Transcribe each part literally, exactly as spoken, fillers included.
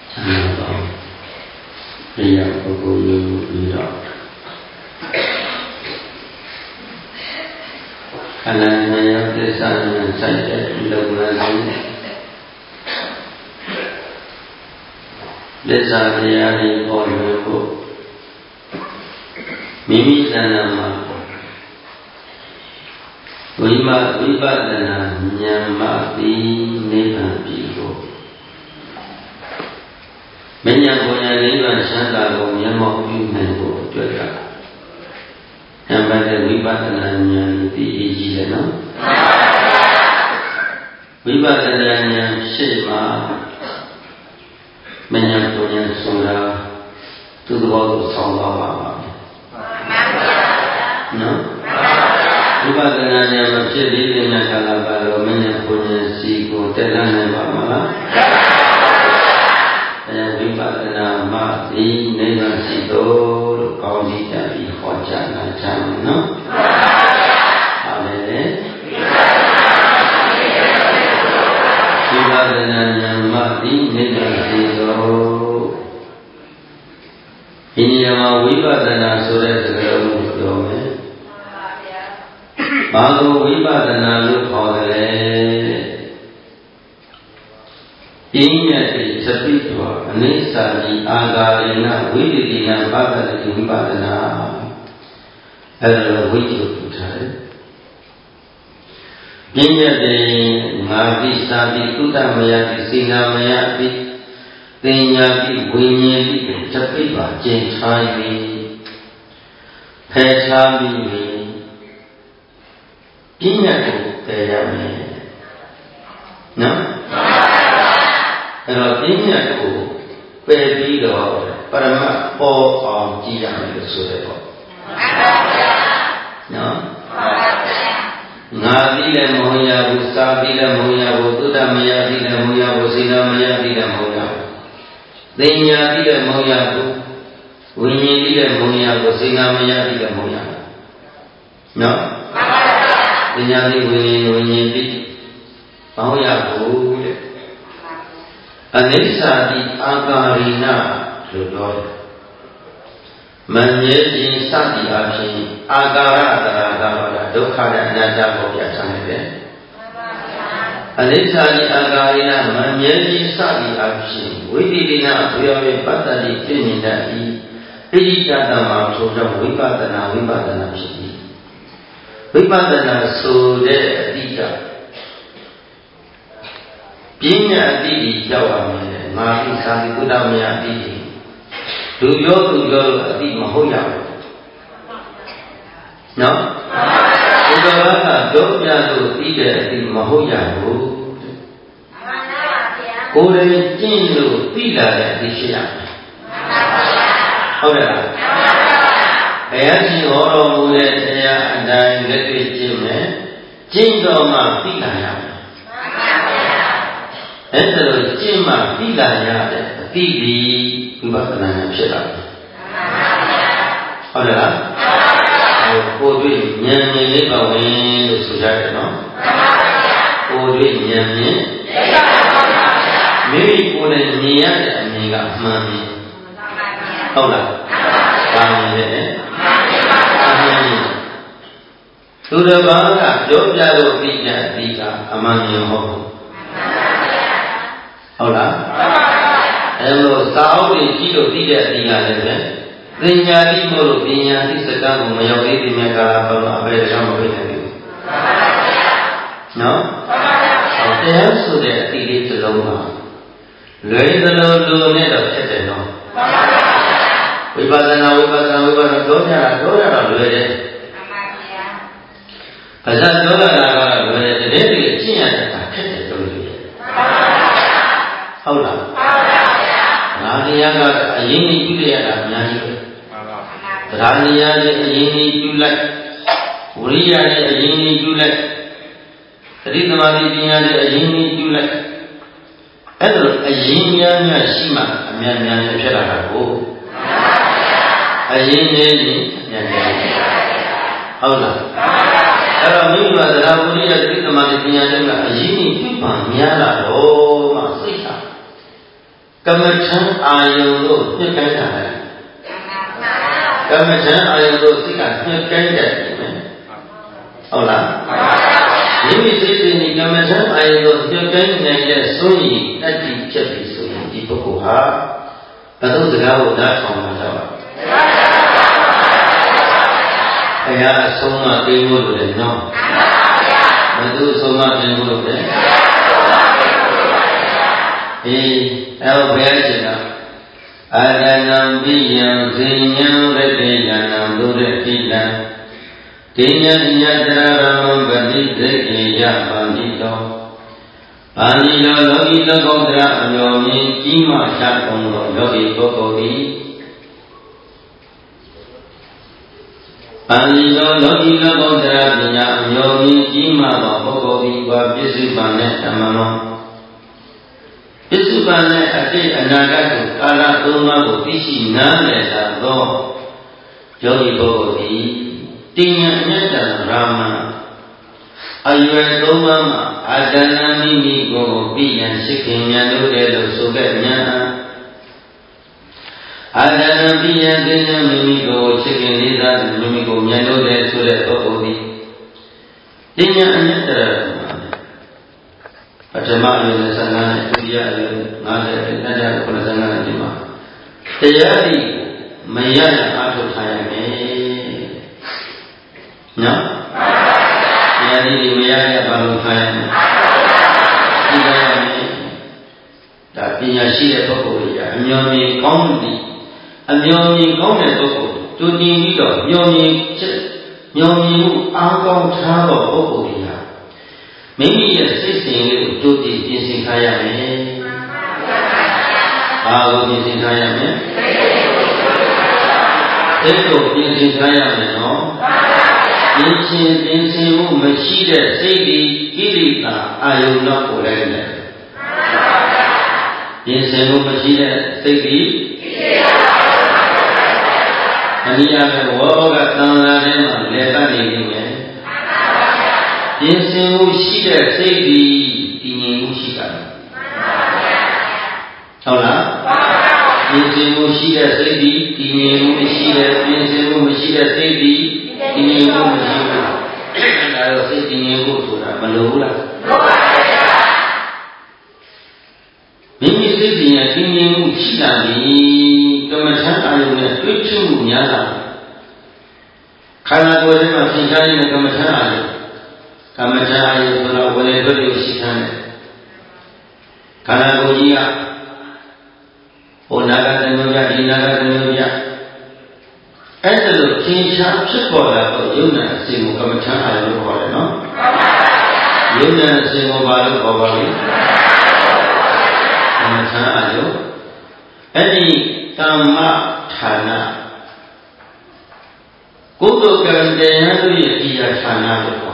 ဒီရပုဂ္ဂိုလ်မျိုးပြီးတော့ခန္ဓာဉာဏ်ရသစ္စာဉာဏ်စိုက်တဲ့လုံလန်းခြင်းသစ္စာတရားတွေပေါ်လွင်ဖို့မိမိတဏ္ဍာမှာဝိမဝိပဿနာဉာဏ်မှသည်နိဗ္ဗာန်ပြီဖို့မဉ္ဇဉ်ပုံညာနိဗ္ဗာန်ချမ်းသာကိုမျက်မှောက်ပြုနိုင်ဖို့အတွက်ကဉာဏ်ပတ်တဲ့ဝိပဿနာဉာဏ်ဒီအရေးကြီးတယ်နော်ဝိပဿနာဉာဏ်ရှိမှမဉ္ဇဉ်ပုံညာဆိုတာသူ့သဘောကိုဆောင်းသွားပါပါနော်ဝိပဿနာဉာဏ်မဖြစ်သေးတဲ့ဉာဏ်ကာလပတ်လို့မဉ္ဇဉ်ပုံညာစီကိုတက်လာနိုင်ပါမလားဝိပဿနာမှဒီနိဗ္ဗာန်ရှိတော်လို့ကောင်းကြီးတက်ပြီးဟောကြားလာကြမယ်နော်ဟာလေဝိပဿနာဉာဏ်မှဒီနိဗ္ဗာန်ရှိတော်ဒီနေရာမှာဝိပဿနာဆိုတဲ့စကားလုံးကိုပြောမယ်ဘာလို့ဝိပဿနာလို့ခေါ်တယ်ပညာတိသတိတော်အနိစ္စတိအာဂါရိဏဝိတိတိနပတ္တတိဝိပဿနာအဲ့ဒါလိုဝိသုထထားတယ်ပညာတိငါပိစာပိသုတ္တမယပိစေနာမယပိသင်ညာပိဝိညာဉ်ပိသတိပါကျင့်ထား၍ဖယ်ရှားပြီးပညာကိုတည်ရမယ်နော်အဲ့တော့ပညာကိုပယ်ပြီးတော့ပရမတ်ပေါ်အောင်ကြည့်ရမယ်လို့ဆိုတယ်ပေါ့နော်ငါသိလည်းမဟုတ်ရဘူးစာသိလည်းမဟုတ်ရဘူးသုတ္တမယသိလည်းမဟုတ်ရဘူးစေနာမယသိလည်းမဟုတ်ရဘူးသင်ညာသိလည်းမဟုတ်ရဘူးဝိညာဉ်သိလည်းမဟုတ်ရဘူးစေနာမယသိလည်းမဟုတ်ရဘူးနော်သင်ညာသိဝိညာဉ်ဝိညာဉ်သိမဟုတ်ရဘူးတဲ့အနိစ္စတိအာဂါရိဏလို့ပြောတယ်မမြဲခြင်းစသည်အဖြစ်အာဂါရတရာကဘာလဲဒုက္ခနဲ့အနတ္တကိုပြချနေတယ်အနိစ္စတိအာဂါရိဏမမြဲခြင်းစသည်အဖြစ်ဝိတိလိနအထွေအမြပတ္တတိပြည့်မြင်တတ်၏ဣတိတတမှာဆိုတော့ဝိပဿနာဝိပဿနာဖြစ်၏ဝိပဿနာဆိုတဲ့အတိကပညာအတိအကျရောက်ရမယ်ငါသိသာတိကုတ္တမယအတိလူပြောသူပြောလို့အတိမဟုတ်ရဘူးနော်ဘုရားကပြောပြလို့သိတဲ့အတိမဟုတ်ရဘူးကိုယ်တိုင်ကျင့်လို့သိလာတဲ့အတိရှိရမယ်ဟုတ်တယ်လားဘုရားရှင်ဟောတော်မူတဲ့တရားအတိုင်းလက်တွေ့ကျင့်မယ်ကျင့်တော်မှသိလာရမယ်အဲ့ဒါလိုကျင့်မှသိလာရတဲ့အတိဒီဝိပဿနာဉာဏ်ဖြစ်လာတယ်ဟုတ်တယ်လားကိုယ်တွေ့ဉာဏ်မြင်လေးပါဝင်လို့ဆိုရတယ်နော်ကိုယ်တွေ့ဉာဏ်မြင်မိမိကိုယ်နဲ့မြင်ရတဲ့အမြင်ကမှန်ပြီဟုတ်လားဒါမြင်တယ်သူတစ်ပါးကပြောပြလို့သိကြအတိကအမှန်မြင်ဟုတ်ဟုတ်လားအဲလိုစာအုပ်တွေကြည့်လို့သိတဲ့အတိကလည်းပဲပညာတိမို့လို့ပညာတိစကားကိုမရောက်သေးတဲ့မြတ်ကာလဘလို့အဘယ်တော့မဖြစ်နိုင်ဘူးနော်တရားဆိုတဲ့အတိလေးတစ်လုံးပါလွယ်သလိုလိုနဲ့တော့ဖြစ်တယ်နော်ဝိပဿနာဝိပဿနာဝိပဿနာတော့ကြတာတော့ရတော့လွယ်တယ်ဘာသာပြောရတာကလွယ်တယ်တကယ်တည်းကျင့်ရတာဖြစ်တယ်လို့ပြောတယ်ဟုတ်လားငါတရားကအရင်ကြီးပြုရတာအများကြီးပဲသရဏီယာနဲ့အရင်ကြီးပြုလိုက်ဝိရိယနဲ့အရင်ကြီးပြုလိုက်သတိသမာဓိပညာနဲ့အရင်ကြီးပြုလိုက်အဲ့ဒါအရင်များများရှိမှအများများနဲ့ဖြစ်လာတာကိုအရင်နေရင်အများများဟုတ်လားအဲ့တော့မိဘသရဝိရိယသတိသမာဓိပညာတွေကအရင်ကြီးပြုမှများလာတော့မှစိတ်ဟာကမထံအာယုတို့ညှက်တိုင်းတာလေကမ္မထံအာယုတို့စိတ်ကညှက်တိုင်းတယ်ဟုတ်လားမိမိစိတ်စဉ်ဒီကမ္မထံအာယုတို့ညှက်တိုင်းနေတဲ့ဆိုရင်တတ္တိဖြစ်ပြီဆိုရင်ဒီပုဂ္ဂိုလ်ဟာဘယ်လိုစကားကိုနားထောင်မှာလဲဘုရားအဆုံးအမသိဖို့လိုတယ်နော်ဘယ်သူအဆုံးအမသိဖို့လိုလဲအေးအဲ့ဘုရားရှင်ကအာရဏံပိယံဇိညံရတေယနာဘုရတိတံဒေညံညတရရမံပတိသေကေယပန္တိတောပါဠိတော်လောကီလောကုတ္တရအမျိုးမြင်ကြီးမှချကုန်သောလောကီပုဂ္ဂိုလ်သည်ပါဠိတော်လောကီလောကုတ္တရပညာအမျိုးမြင်ကြီးမှသောပုဂ္ဂိုလ်သည်ဝါပစ္စုပန်နဲ့ဓမ္မမောပစ္စုပန်နဲ့အတိတ်အနာဂတ်ကိုကာလသုံးပါးကိုသိရှိနားလည်လာသောယောဂီပုဂ္ဂိုလ်သည်တင်ညာအညတ္တရာမအရွယ်သုံးပါးမှာအာတနာမိမိကိုယ်ပြည့်ရန်ရှိခင်ဉာဏ်လို့တဲ့လို့ဆိုခဲ့ဉာဏ်အာတနာပြည့်ရန်သိဉာဏ်မိမိကိုယ်ရှိခင်လေးစားမိမိကိုဉာဏ်လို့တဲ့ဆိုတဲ့ပုဂ္ဂိုလ်သည်တင်ညာအညတ္တရာပထမအယုံဆန္ဒနဲ့ဒုတိယအယုံ၅၀နဲ့တတိယခုနစ်ဆန္ဒနဲ့ဒီမှာတရားဒီမရရအားထုတ်ထားရမယ်နော်တရားဒီမရရဘာလို့ထားရမလဲဒီကရမယ်ဒါပညာရှိတဲ့ပုဂ္ဂိုလ်ကြီးအမျောမြင်ကောင်းသည်အမျောမြင်ကောင်းတဲ့ပုဂ္ဂိုလ်တူတည်ပြီးတော့မျောမြင်ချက်မျောမြင်မှုအားကောင်းထားသောပုဂ္ဂိုလ်ကြီးဟာမိမိရဲ့စိတ်စဉ်လေးကိုကြိုတင်ပြင်ဆင်ထားရမယ်။ဘာကိုပြင်ဆင်ထားရမလဲ။စိတ်ကိုပြင်ဆင်ထားရမယ်နော်။ပြင်ဆင်ပြင်ဆင်မှုမရှိတဲ့စိတ်ဒီကိလေသာအာယုန်တော့ကိုလည်းလေ။ပြင်ဆင်မှုမရှိတဲ့စိတ်ဒီကိလေသာအနိယမေဝောကသံဃာထဲမှာလက်ပတ်နေနေမယ်။ပြင်ဆင်မှုရှိတဲ့စိတ်ဒီတည်ငြိမ်မှုရှိတာဟုတ်လားပြင်ဆင်မှုရှိတဲ့စိတ်ဒီတည်ငြိမ်မှုမရှိတဲ့ပြင်ဆင်မှုမရှိတဲ့စိတ်ဒီတည်ငြိမ်မှုမရှိဘူးဒါတော့စိတ်တည်ငြိမ်မှုဆိုတာမလိုဘူးလားလိုပါဗျာမိမိစိတ်တည်ငြိမ်မှုရှိတာဒီကမ္မထအာယုနဲ့တွေ့ချမှုများတာခန္ဓာကိုယ်ထဲမှာသင်္ချာရတဲ့ကမ္မထအာယုကမ္မထာအာယုဆိုတော့ဝေဒနာတွေရှိထားတယ်ခန္ဓာကိုယ်ကြီးကဟိုနာဂတမျိုးပြဒီနာဂတမျိုးပြအဲ့ဒါလို့သင်္ချာဖြစ်ပေါ်လာတော့ယုံနာအစဉ်ကိုကမ္မထာအာယုလို့ခေါ်တယ်နော်ယုံနာအစဉ်ကိုဘာလို့ခေါ်ပါလဲကမ္မထာအာယုအဲ့ဒီကမ္မဌာနကုသိုလ်ကံတရားတို့ရဲ့ဒီယာဌာနလို့ခေါ်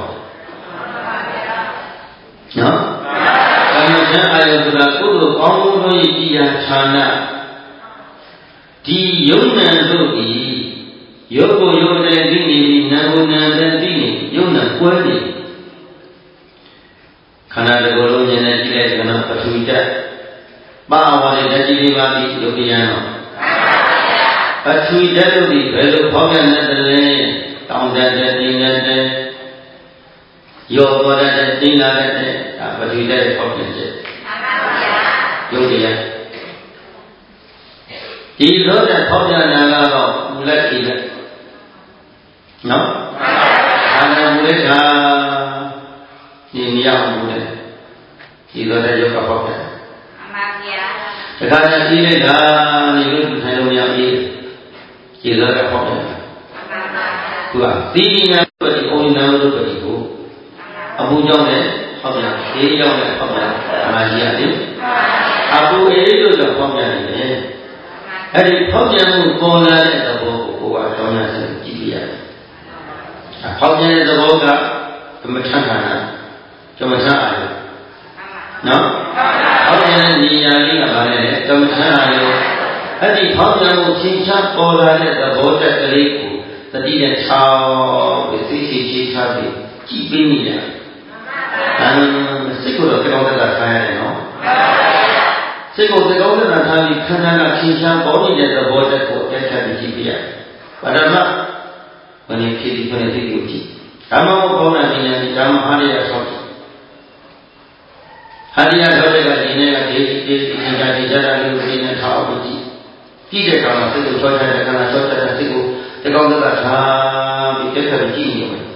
နော်ကမ္မထအာယုဆိုတာကုသိုလ်ကောင်းမှုတို့၏ဒီယာဌာနဒီယုံနံတို့ဤယုတ်ကိုယုတ်တဲ့သိနေပြီးနာကိုနာတဲ့သိနေယုံနံကွဲနေခန္ဓာတစ်ခုလုံးဉာဏ်နဲ့ကြည့်လိုက်ကြတော့ပထဝီဓာတ်ပါဝါတဲ့ဓာတ်ကြီးလေးပါးပြီးယုတ်ပြန်တော့ပထဝီဓာတ်တို့ဒီဘယ်လိုဖောက်ပြန်နေတယ်လဲတောင်းတတဲ့တင်းနေတဲ့ယောတော်တဲ့တင်းလာတဲ့ဒါပထဝီဓာတ်ဖောက်ပြန်ချက်ယုတ်တရားဒီလိုတဲ့ဖောက်ပြန်တာကတော့မူလက်ကြီးလက်နော်ခန္ဓာမူလက်ကဒီမရဘူးလေဒီလိုတဲ့ယောဂဖောက်ပြန်အမှန်ဗျာတခါတည်းကြီးလိုက်တာဒီလိုထိုင်လို့မရဘူးဒီလိုတဲ့ဖောက်ပြန်သူကသီလနာပတိဩနာတို့ပတိကိုအပူကြောင့်လည်းဖောက်ပြန်အေးကြောင့်လည်းဖောက်ပြန်အမှန်ကြီးရတယ်အပူအေးလို့တော့ဖောက်ပြန်နေတယ်အဲ့ဒီဖောက်ပြန်မှုပေါ်လာတဲ့သဘောကိုကိုယ်ကတောင်းရစကြည့်ပြရတယ်။ဖောက်ပြန်တဲ့သဘောကကမ္မထခန္ဓာကမ္မထအာယုနော်ဖောက်ပြန်တဲ့ဉာဏ်လေးကဘာလဲကမ္မထအာယုအဲ့ဒီဖောက်ပြန်မှုသင်္ချာပေါ်လာတဲ့သဘောတက်ကလေးကိုသတိနဲ့ထောက်ပြီးသိရှိရှိထားပြီးကြည့်ပေးနေရတယ်။အဲစိတ်ကိုတော့ကြောက်တတ်တာထားရတယ်နော်။စိတ်ကိုသကောင်းတဲ့ထားပြီးခန္ဓာကထင်ရှားပေါ်နေတဲ့သဘောတက်ကိုတက်ခတ်ပြီးကြည့်ပြရပထမဘယ်နည်းဖြစ်ပြီးဘယ်နည်းသိကိုကြည့်ဓမ္မကိုပေါင်းတဲ့ဉာဏ်ဒီဓမ္မအားရဆောက်ကြည့်ဟာဒီရထောက်တဲ့ကဒီနေ့ကဒီဒီဒီသင်္ကြန်ဒီကြတာလေးကိုဒီနေ့ထောက်ပြီးကြည့်ကြည့်တဲ့အခါမှာစိတ်ကိုချောချတဲ့ခန္ဓာချောချတဲ့စိတ်ကိုသကောင်းတဲ့ထားပြီးတက်ခတ်ပြီးကြည့်နေတယ်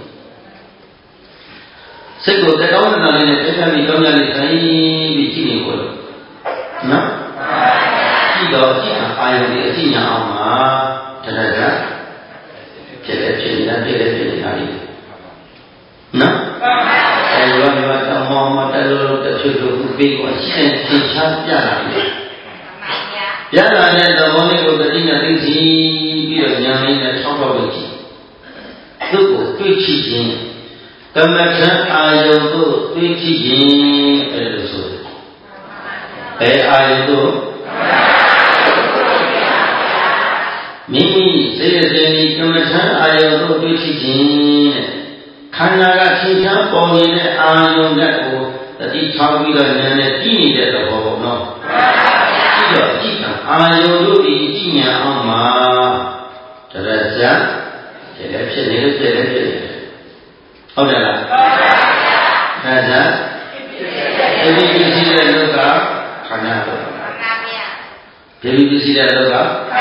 စိတ်ကိုတကောင်းတဲ့လေးနဲ့တက်ခတ်ပြီးကြောင်းရလေးဆိုင်ပြီးကြည့်နေကိုလို့နော်ကြည့်တော့ကြည့်အာယုန်ဒီအကြည့်ညာအောင်မှာတရကဖြစ်တယ်ဖြစ်နေတာဖြစ်တယ်ဖြစ်နေတာလေးနော်အဲရောရောတမောမတလို့တချို့တို့ဥပိကိုရှင်းရှင်းချပြလာတယ်ပြလာတဲ့သဘောလေးကိုတတိနဲ့သိသိပြီးတော့ဉာဏ်လေးနဲ့ထောက်ထောက်လို့ကြည့်သူ့ကိုတွေ့ချခြင်းကမ္မထအာယုန်တို့တွေ့ချခြင်းအဲ့လိုဆိုတယ်ဘယ်အာယုန်တို့မိမိစိတ်ရည်ဒီကမ္မထအာယုန်တို့တွေ့ချခြင်းတဲ့ခန္ဓာကထင်ရှားပေါ်နေတဲ့အာယုန်ကကိုတတိထောက်ပြီးတော့ဉာဏ်နဲ့ကြည့်နေတဲ့သဘောပေါ့နော်ကြည့်တော့ကြည့်တာအာယုန်တို့ဒီကြည့်ဉာဏ်အောင်မှာတရဇာဖြစ်တယ်ဖြစ်နေတယ်ဖြစ်တယ်ဖြစ်နေတယ်ဟုတ်တယ်လားဒါဇာဒီပစ္စည်းတဲ့လောကခန္ဓာတော့ဒီပစ္စည်းတဲ့လောက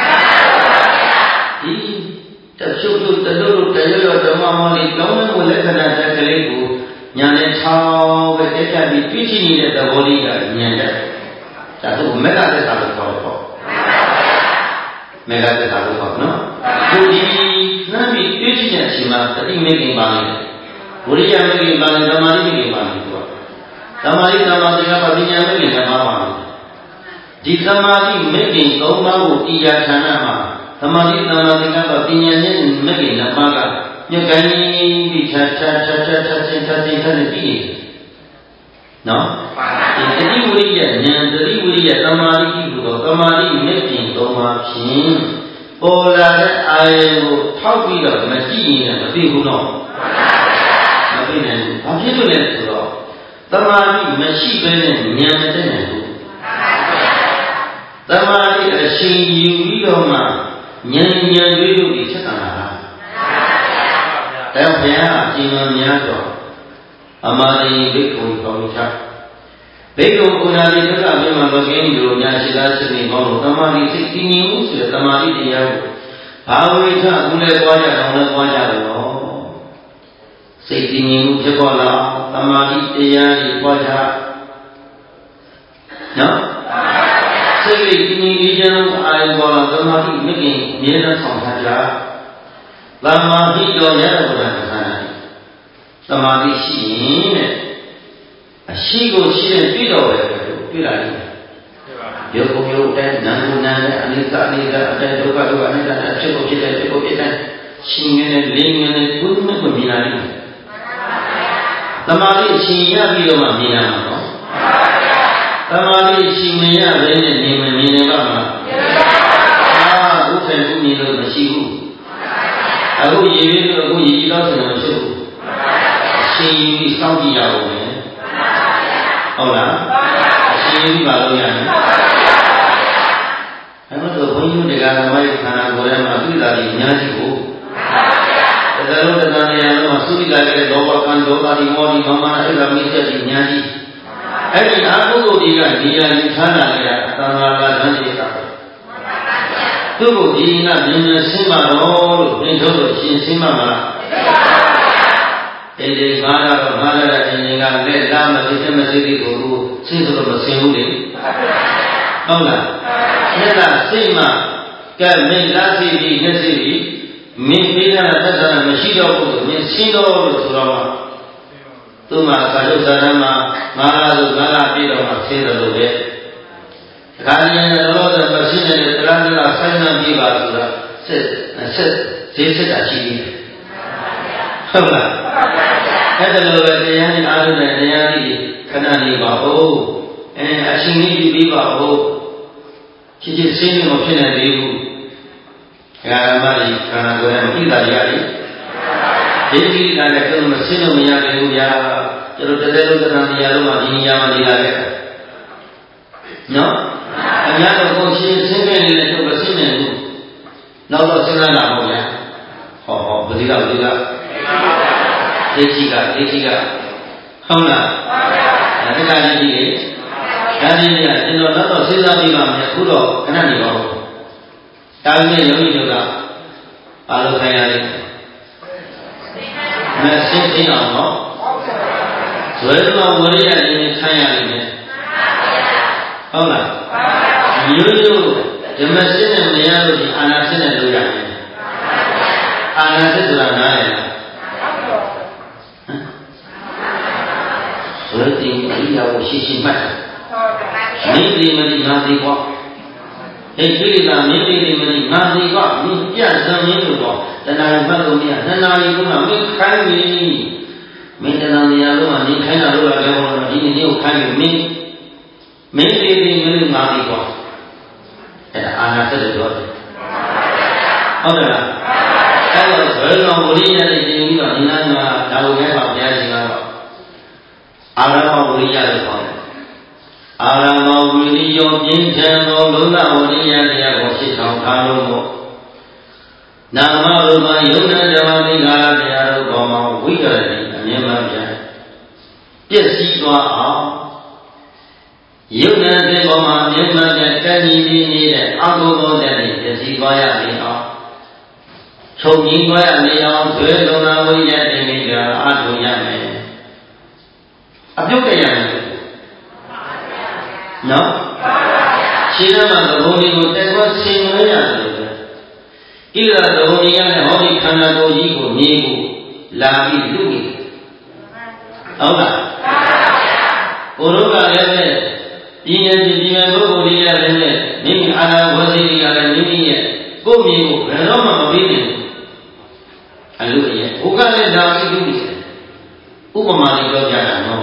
ဒီတချို့တို့တလို့တရရဓမ္မမောလေးကောင်းတဲ့ကိုလက္ခဏာတက်ကလေးကိုညာနဲ့ထောင်းပဲတက်တက်ပြီးတွေ့ရှိနေတဲ့သဘောလေးကဉာဏ်တက်ဒါဆိုမေတ္တာသက်သာလို့ခေါ်တော့မေတ္တာသက်သာလို့ခေါ်နော်ကိုဒီနတ်ပြီးတွေ့ရှိတဲ့အချိန်မှာတတိမေခင်ပါနေတယ်ဝိရိယမေခင်ပါနေဓမ္မရိမေခင်ပါနေသူကဓမ္မရိဓမ္မသင်္ကပ္ပပညာမေခင်ဓမ္မပါနေဒီသမာဓိမေခင်သုံးပါးကိုတရားဌာနမှာသမာဓိသမာဓိကပ္ပပညာနဲ့မေခင်ဓမ္မကညကိုင်းပြီးချာချာချာချာချာချင်းချာချင်းချာချင်းပြီးနော်ဒီတတိဝိရိယဉာဏ်တတိဝိရိယသမာဓိပြုလို့သမာဓိမေခင်သုံးပါးဖြင့်ပေါ်လာတဲ့အာယုံကိုထောက်ပြီးတော့မကြည့်ရင်မသိဘူးတော့မသိနိုင်ဘူးဘာဖြစ်လို့လဲဆိုတော့သမာဓိမရှိဘဲနဲ့ဉာဏ်မတတ်နိုင်ဘူးသမာဓိအရှင်ယူပြီးတော့မှဉာဏ်ဉာဏ်တွေးလို့ဒီချက်တာလားဒါဘုရားအရှင်မများတော့အမာတိဘိက္ခုပေါင်းချဘိက္ခုကုဏာတိသက္ကမြေမှာမကင်းလို့ညာရှိသားစနေပေါင်းလို့သမာဓိစိတ်တည်ငြိမ်မှုဆိုတဲ့သမာဓိတရားကိုဘာဝိထကုလည်းသွားကြတော့လည်းသွားကြတော့စိတ်တည်ငြိမ်မှုဖြစ်ပေါ်လာသမာဓိတရားကြီးပွားကြနော်စိတ်လေးတည်ငြိမ်အေးချမ်းလို့အာရုံပေါ်လာသမာဓိမြင့်မြင့်မြဲတမ်းဆောင်ထားကြသမာဓိတော်ရတဲ့ဘုရားကသာသမာဓိရှိရင်တဲ့အရှိကိုရှိတဲ့တွေ့တော်ပဲတွေ့လာလိမ့်မယ်။ရုပ်ကိုရုပ်တဲ့နာမ်ကိုနာမ်တဲ့အနိစ္စအနိစ္စအတ္တဒုက္ခဒုက္ခအနတ္တအဖြစ်ကိုဖြစ်တဲ့ဖြစ်ကိုဖြစ်တဲ့ရှင်ငယ်နဲ့လေးငယ်နဲ့ဘုရားကိုမြင်လာလိမ့်မယ်။သမာဓိအရှင်ရပြီးတော့မှမြင်ရမှာနော်။သမာဓိအရှင်မရဘဲနဲ့မြင်မမြင်နေပါ့မလား။အာဥပ္ပေဘုမြင်လို့မရှိဘူး။အခုရည်ရည်လို့အခုရည်ရည်တော့ဆိုတော့မရှိဘူး။ရှင်ရည်ပြီးစောင့်ကြည့်ရအောင်မယ်ဟုတ်လားရှင်ရည်ပါလို့ရတယ်အဲ့တော့ဘုန်းကြီးတွေကဓမ္မရဲ့ခန္ဓာကိုယ်ထဲမှာသိတာကြီးအများကြီးကိုဒါလုံးတဏှာနေရာလုံးမှာသုတိလာတဲ့လောဘကံဒေါသဒီမောဒီမမနာအဲ့ဒါမိတ်ဆက်ကြီးအများကြီးအဲ့ဒီအာဟုကိုဒီကနေရာယူထားတာလေအတန်ဃာကသံတိကသူ့ကိုဒီကမြင်မြင်ဆင်းပါတော့လို့သင်တို့လို့ရှင်ဆင်းပါမလားအင်းဒီဘာသာတော့ဘာသာတဲ့အင်းကလက်လာမသိတဲ့မသိတဲ့ကိုဆင်းဆိုတော့မဆင်းဘူးလေဟုတ်လားအဲ့ဒါစိတ်မှာကဲမင်းလာစီပြီးမျက်စိပြီးမင်းပေးတာသက်သာမရှိတော့ဘူးဆိုမင်းဆင်းတော့လို့ဆိုတော့သူ့မှာကာယုဇာရမှာငါးလားဆိုငါးလားပြည့်တော့မှဆင်းတယ်လို့ပဲဒါကြရင်တော့တော့မရှိနေတဲ့တရားတွေကဆိုင်နှံပြပါဆိုတာဆက်ဆက်ဈေးဆက်တာရှိတယ်ဟုတ်လားအဲ့ဒါလိုပဲတရားနဲ့အားထုတ်တဲ့တရားကြီးခဏနေပါဦးအဲအရှင်ကြီးပြီးပါဦးချစ်ချစ်စင်းနေမဖြစ်နိုင်သေးဘူးကာမကြီးခန္ဓာကိုယ်နဲ့မသိတာကြရတယ်ဒီဒီကလည်းသူမစင်းလို့မရသေးဘူးဗျာကျွန်တော်တကယ်လို့တရားတရားလုံးမှာဒီနေရာမှာနေလာခဲ့နော်ဒီများတော့ကိုရှင်းဆင်းနေတယ်တို့မရှင်းနိုင်ဘူးနောက်တော့စဉ်းစားလာပေါ့ဗျာဟောဟောဘယ်ဒီကဘယ်ဒီကဒိဋ္ဌိကဒိဋ္ဌိကဟုတ်လားဒါတက္ကရာကြီးလေဒါနည်းကကျွန်တော်တော့စဉ်းစားပြီးပါမယ်အခုတော့ခဏနေပါဦးတာဝိနဲ့ယောဂီတို့ကဘာလို့ခိုင်းရလဲမရှင်းရှင်းအောင်နော်ဇွဲတော်ဝရိယရင်းခိုင်းရလိမ့်မယ်ဟုတ်လားမျိုးမျိုးဓမ္မရှင်းနဲ့မရလို့ဒီအာနာရှင်းနဲ့လို့ရတယ်အာနာရှင်းဆိုတာနားရလားဇွဲတင်အရိယာကိုရှင်းရှင်းမှတ်တယ်မင်းဒီမဒီငါဒီကွာဟဲ့ဒီကမင်းဒီမဒီငါဒီကွာမင်းပြတ်စမ်းရင်းလို့တော့တဏှာဘတ်လို့မရတဏှာကြီးကမင်းခိုင်းပြီမင်းတဏှာနေရာလုံးမှာနေခိုင်းတာလို့လည်းဟောတော့ဒီနေ့ကိုခိုင်းပြီမင်းမင်းဒီဒီမင်းငါဒီကွာအဲ့ဒါအာနာဆက်တယ်ပြောတယ်ဟုတ်တယ်လားအဲ့တော့ဘယ်လိုဝိရိယနဲ့တင်ပြီးတော့ဒီနာမှာဒါလိုပဲပါဘုရားရှင်ကတော့အာရမဝိရိယလို့ခေါ်တယ်အာရမဝိရိယပြင်းထန်သောလုံလဝိရိယတရားကိုရှင်းဆောင်ထားလို့မို့နာမရူပယုံနာဓမ္မသင်္ခါရတရားတို့ပေါ်မှာဝိရတိအမြဲမှပြန်ပြည့်စည်သွားအောင်ယုံနာတဲ့ပေါ်မှာအမြဲမှပြန်တန်ကြီးပြီးနေတဲ့အကုသိုလ်တဲ့ပြည့်စည်သွားရပြီအောင်ချုပ်ငြိမ်းသွားရလေအောင်ဇွဲလုံလဝိရိယတင်ပြီးကြအားထုတ်ရမယ်အပြုတ်တရမယ်နော်ရှင်းရမှာသဘောလေးကိုတက်တော့ဆင်နွှဲရတယ်လို့ပဲဣရသဘောကြီးရတဲ့ဟောဒီခန္ဓာကိုယ်ကြီးကိုနေကိုလာပြီးလူနေဟုတ်လားဘုရားကလည်းပဲဒီနေ့ဒီဒီမဲ့ပုဂ္ဂိုလ်ကြီးရလည်းပဲမိမိအာနာဝစီကြီးရလည်းမိမိရဲ့ကိုယ်မြေကိုဘယ်တော့မှမပြီးနိုင်ဘူးအလို့ရဲ့ဘုရားလည်းဒါပြီးလူနေတယ်ဥပမာလေးပြောပြတာနော်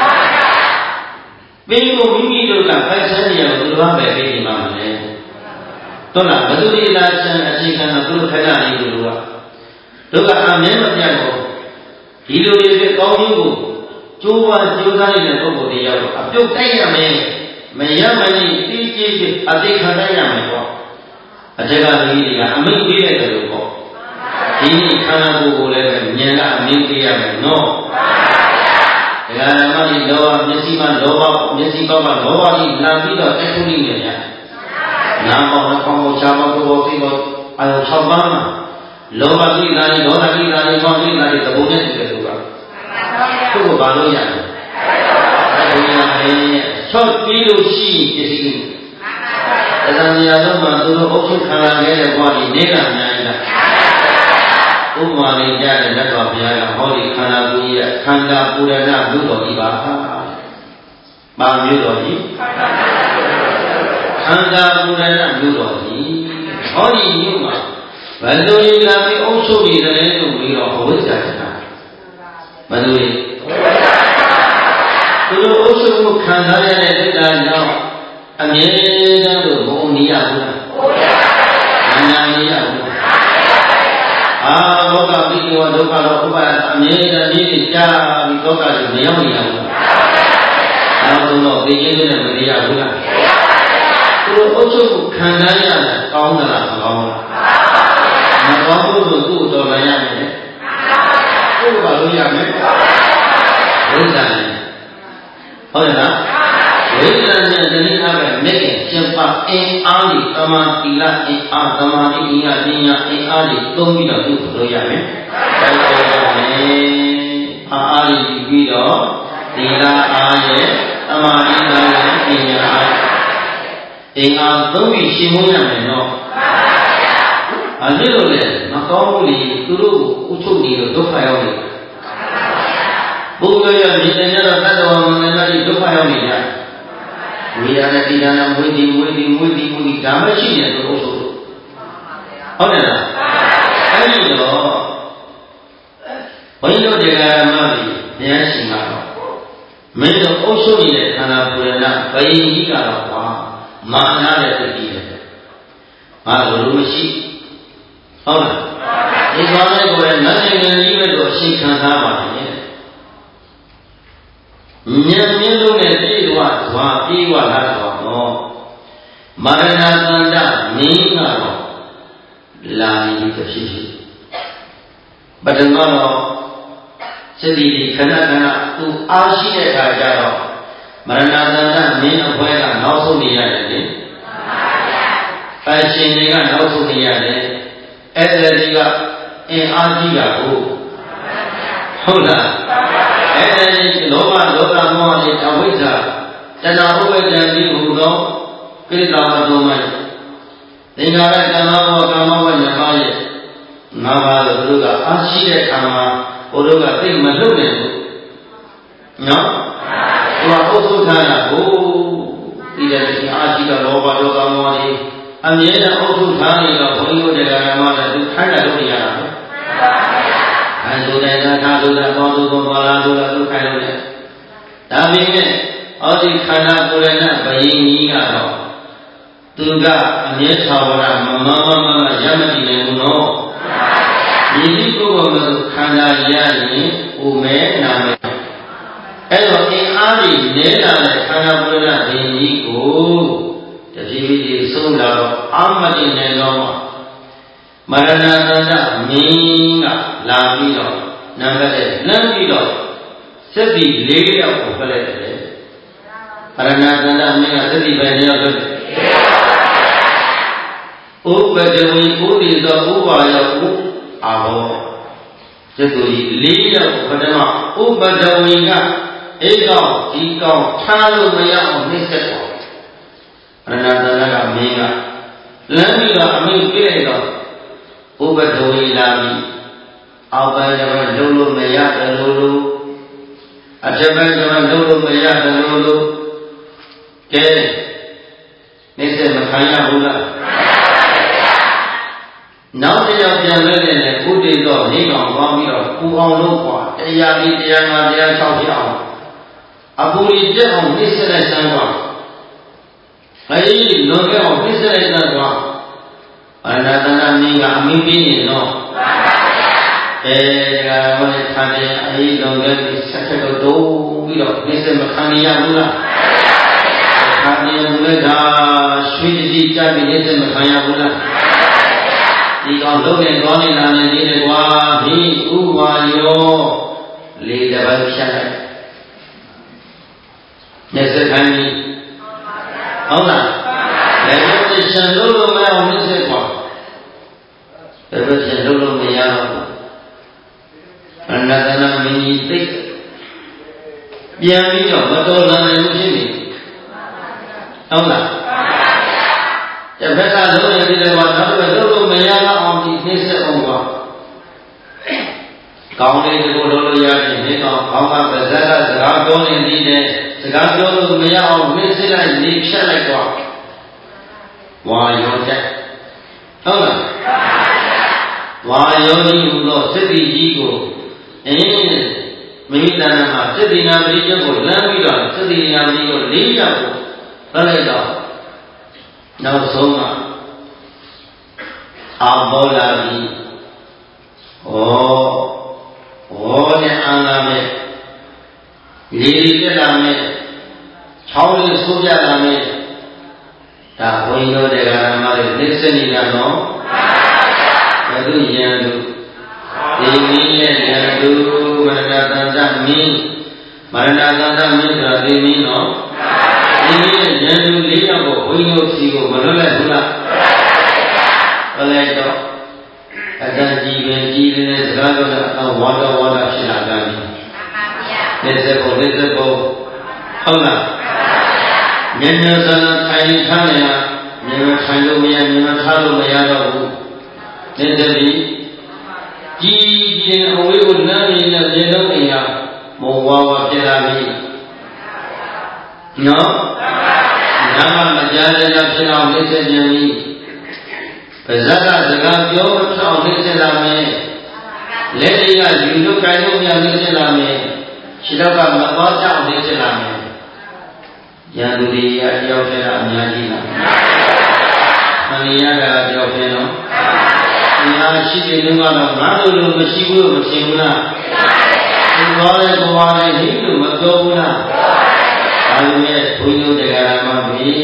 မင်းကိုမိမိတို့ကဖိုက်ဆန်းနေရလို့သူတော်ပဲပေးနေမှာမလဲတော့လားဘသူတွေလာဆန်းအခြေခံတော့သူတို့ခဏလေးတို့ကတို့ကအမြဲမပြတ်တော့ဒီလိုတွေကောင်းကျိုးကိုကြိုးပမ်းကြိုးစားနေတဲ့ပုဂ္ဂိုလ်တွေရောက်တော့အပြုတ်တိုက်ရမယ်မရမနေတိကျကျအသိခံတတ်ရမယ်ပေါ့အထက်ကလူကြီးတွေကအမိန့်ပေးတဲ့လို့ပေါ့ဒီနေ့ခန္ဓာကိုယ်ကိုလည်းဉာဏ်ကအမိန့်ပေးရမယ်နော်ဒါကမှဒီလောဘမျက်စိမှလောဘမျက်စိပေါက်ကလောဘကြီးလာပြီးတော့တက်ခုလိမ့်မယ်ဗျာနာမောနှာခေါင်းကိုရှားပေါက်ကိုသိတော့အယော၆ပါးမှာလောဘကြီးလာရင်ဒေါသကြီးလာရင်မောဟကြီးလာရင်သဘောနဲ့တူတယ်သူကသူ့ကိုဘာလို့ရလဲအဲဒီရမယ်ချော့ပြီးလို့ရှိရင်ပစ္စည်းကြီးဒါသာနေရာလုံးမှာသူတို့အုပ်ချုပ်ခံရခဲ့တဲ့ဘဝကြီးနေကအများကြီးလားဥပမာလေးကြားတဲ့လက်တော်ဘုရားကဟောဒီခန္ဓာကိုယ်ရဲ့ခန္ဓာပူရဏမြို့တော်ကြီးပါ။ဘာမြို့တော်ကြီးခန္ဓာပူရဏမြို့တော်ကြီးဟောဒီမြို့မှာဘယ်လိုရလာပြီးအုပ်ချုပ်နေတယ်လို့ပြီးတော့ဝိဇ္ဇာကဘယ်လိုလဲသူတို့အုပ်ချုပ်မှုခံစားရတဲ့စိတ်ဓာတ်ကြောင့်အမြဲတမ်းလို့မုံနေရဘူးလားမနာနေရဘူးအာဘောကပိဋကဒုက္ခတော့ဥပါဒအမြဲတမ်းကြီးကြာပြီးဒုက္ခတွေမရောက်နေရဘူးနောက်ဆုံးတော့သိချင်းနဲ့မရဘူးလားသူတို့အုပ်ချုပ်ကိုခံစားရတာကောင်းသလားမကောင်းလားမကောင်းဘူးလို့သူ့တော်လည်းရမယ်သူ့ဘာလို့ရမလဲဝိဇ္ဇာနဲ့ဟုတ်ရဲ့လားဝိဇ္ဇာနဲ့တနည်းအားဖြင့်မြင့်ရဲ့ကျင့်ပအင်းအားကြီးသမာဓိလအင်းအားသမာဓိဉာဏ်ပညာအင်းအားကြီးသုံးပြီးတော့သူ့ကိုလုပ်ရမယ်တိုက်ပေါ်ရမယ်အားအားကြီးပြီးတော့သီလအားရဲ့သမာဓိအားရဲ့ပညာအားအင်းအားသုံးပြီးရှင်းမရမယ်နော်အဲ့ဒီလိုလေမကောင်းဘူးလေသူတို့ကိုဥချုပ်နေလို့ဒုက္ခရောက်နေဘုရားရဲ့မြင်နေတော့တတ္တဝါမင်္ဂလာတိဒုက္ခရောက်နေကြဝိရဏတိဒါနမွေးတိမွေးတိမွေးတိမွေးတိဒါမှရှိနေတယ်လို့ဆိုလို့ဟုတ်တယ်လားအဲ့ဒီတော့ဘုန်းကြီးတို့တရားဓမ္မတွေဘုရားရှင်ကတော့မင်းတို့အုပ်ချုပ်နေတဲ့ခန္ဓာပူရဏဘယင်ကြီးကတော့ကွာမာနတဲ့တတိတယ်ငါလိုမရှိဟုတ်လားဒီသွားတဲ့ကိုယ်နဲ့နိုင်ငံကြီးပဲတော့အရှိခံထားပါတယ်ဉာဏ်မြင့်လို့နဲ့ပြေဝသွားပြေဝလာတော့မရဏသန္တမင်းကတော့လာပြီးတဖြစ်ဖြစ်ပထမတော့စိတ်ဒီခဏခဏသူအားရှိတဲ့အခါကျတော့မရဏသန္တမင်းအဖွဲကနောက်ဆုံးနေရတယ်လေအရှင်တွေကနောက်ဆုံးနေရတယ်အဲ့ဒါတွေကအင်အားကြီးတာကိုဟုတ်လားအဲ့ဒါကြီးလောဘဒေါသမောဟတွေအဝိဇ္ဇာတဏှာဥပါဒံပြီးဟူသောကိလေသာမတော်မှသင်္ခါရကမ္မဘောကာမဝဉ္ဇမရဲ့ငါးပါးတို့တို့ကအားရှိတဲ့ခါမှာဘုတို့ကသိမလွတ်နိုင်ဘူးနော်သူကအုပ်စုထားတာကိုဒီတဲ့ဒီအားရှိတဲ့လောဘဒေါသမောဟတွေအမြဲတမ်းအုပ်စုထားနေတော့ဘုန်းကြီးတို့တရားဓမ္မလည်းသူခိုင်းတာလုပ်နေရတာပဲအဲဆိုတဲ့သာသာဆိုတာဘောသူကောပါလာဆိုတာသူခိုင်းလို့လေဒါပေမဲ့အော်ဒီခန္ဓာကိုယ်ရဏဘယင်းကြီးကတော့သူကအမြဲထာဝရမမမမရမတည်နိုင်ဘူးနော်ဒီဒီပုဂ္ဂိုလ်ကခန္ဓာရရင်ဥမဲနာမဲအဲ့တော့အင်အားကြီးနေလာတဲ့ခန္ဓာကိုယ်ရဏဘယင်းကြီးကိုတတိပိတိဆုံးလာတော့အာမတည်နိုင်တော့မရဏသန္တမင်းကလာပြီးတော့နံပါတ်လေးလမ်းပြီးတော့စက်တိလေးယောက်ကိုဖလိုက်တယ်မရဏသန္တမင်းကစက်တိပဲယောက်လုပ်တယ်ဥပဒဝီဥဒိသောဥပါယောဥအာဘောစက်သူကြီးလေးယောက်ပထမဥပဒဝီကအိကောင်ဒီကောင်ထားလို့မရအောင်နှိမ့်ဆက်တော့မရဏသန္တကမင်းကလမ်းပြီးတော့အမိန့်ပြလိုက်တော့ဥပဒဝီလာပြီးအောက်ပိုင်းကျတော့လုံးလို့မရတယ်လို့လို့အထက်ပိုင်းကျတော့လုံးလို့မရတယ်လို့လို့ကဲနေစမခံရဘူးလားနောက်တစ်ယောက်ပြန်လဲနေတယ်ဥဒိတော့နေကောင်ပေါင်းပြီးတော့ပူအောင်လို့ကွာတရားပြီးတရားငါတရား၆ဖြစ်အောင်အပူကြီးပြတ်အောင်နှိမ့်ဆက်လိုက်စမ်းကွာအဲဒီလွန်ခဲ့အောင်နှိမ့်ဆက်လိုက်စမ်းကွာအရဏတနာမင်းကအမင်းပြင်းရင်တော့အဲဒါကဘာလဲခန္ဓာအဲဒီလွန်ခဲ့ပြီးဆက်ဆက်တော့တိုးပြီးတော့နှိမ့်ဆက်မခံရဘူးလားခန္ဓာမူလကရွှေတိကြပြီးနှိမ့်ဆက်မခံရဘူးလားဒီကောင်လုံးနဲ့သွားနေလာနေသေးတယ်ကွာဟိဥဝါယောလေတပတ်ဖြတ်လိုက်မျက်စက်ခိုင်းပြီဟုတ်လားလည်းဒီစံလုံးလုံးမအောင်မျက်စက်ကွာဒါပေမဲ့လုံးလုံးမရတော့အနတနာမင်းကြီးသိပြန်ပြီးတော့မတော်နိုင်ဘူးဖြစ်နေဟုတ်လားတစ်ဖက်ကလုံးနေပြီလေကွာနောက်တစ်ဖက်လုံးလုံးမရတော့အောင်ဒီနှိမ့်ဆက်အောင်ကွာကောင်းလေးကိုလုံးလို့ရတယ်ဒီကောင်ခေါင်းကပါဇက်ကစကားပြောနေသေးတယ်စကားပြောလို့မရအောင်နှိမ့်ဆက်လိုက်နေဖြတ်လိုက်ကွာဝါယောတက်ဟုတ်လားဝါယောကြီးဟူသောစက်တိကြီးကိုအင်းမိမိတဏ္ဍာမှာစက်တိနာပရိစ္ဆေကိုလမ်းပြီးတော့စက်တိနာပရိစ္ဆေကိုလေးယောက်ကိုဖတ်လိုက်တော့နောက်ဆုံးကအာဘောလာပြီဩဩနဲ့အာလာမဲ့လေတက်လာမဲ့ချောင်းလေးဆိုးပြလာမဲ့ဒါဘုန်းကြီးတို့တရားဓမ္မတွေသိစနေကြတော့ဘယ်သူယံတို့ဒီမင်းရဲ့ယံတို့မရဏတန္တမင်းမရဏတန္တမင်းဆိုတာဒီမင်းနော်ဒီမင်းရဲ့ယံတို့လေးယောက်ကိုဘုန်းကြီးတို့စီကိုမလွတ်လိုက်ဘူးလားလွတ်လိုက်တော့အတန်ကြီးပဲကြီးနေတဲ့စကားပြောတာဝါဒဝါဒဖြစ်လာကြပြီလက်စပ်ဖို့လက်စပ်ဖို့ဟုတ်လားဉာဏ်ဉာဏ်စလာထိုင်ထားနေလားဉာဏ်ထိုင်လို့မရဉာဏ်ထားလို့မရတော့ဘူးလက်စပ်ပြီးကြီးကြီးအဝေးကိုလမ်းနေတဲ့ဉာဏ်လုံးအိမ်ဟာမောဝါဝါဖြစ်လာပြီနော်နာမမကြားတဲ့ဖြစ်အောင်လက်စပ်ပြန်ပြီးပါဇက်ကစကားပြောမထောင်လက်စပ်လာမယ်လက်တွေကယူလို့ကြိုင်လို့မြန်လက်စပ်လာမယ်ခြေတော့ကမသွားကြအောင်လက်စပ်လာမယ်ရန်သူတွေရရောက်ခဲ့တာအများကြီးလားခန္ဒီရတာရောက်ခဲ့တော့ဒီဟာရှိတဲ့လူကတော့ငါတို့လိုမရှိဘူးမထင်ဘူးလားဒီဘောလေးဘဝလေးဟိလို့မပြောဘူးလားဒါပေမဲ့ဘုန်းကြီးတို့တရားဓမ္မတွေ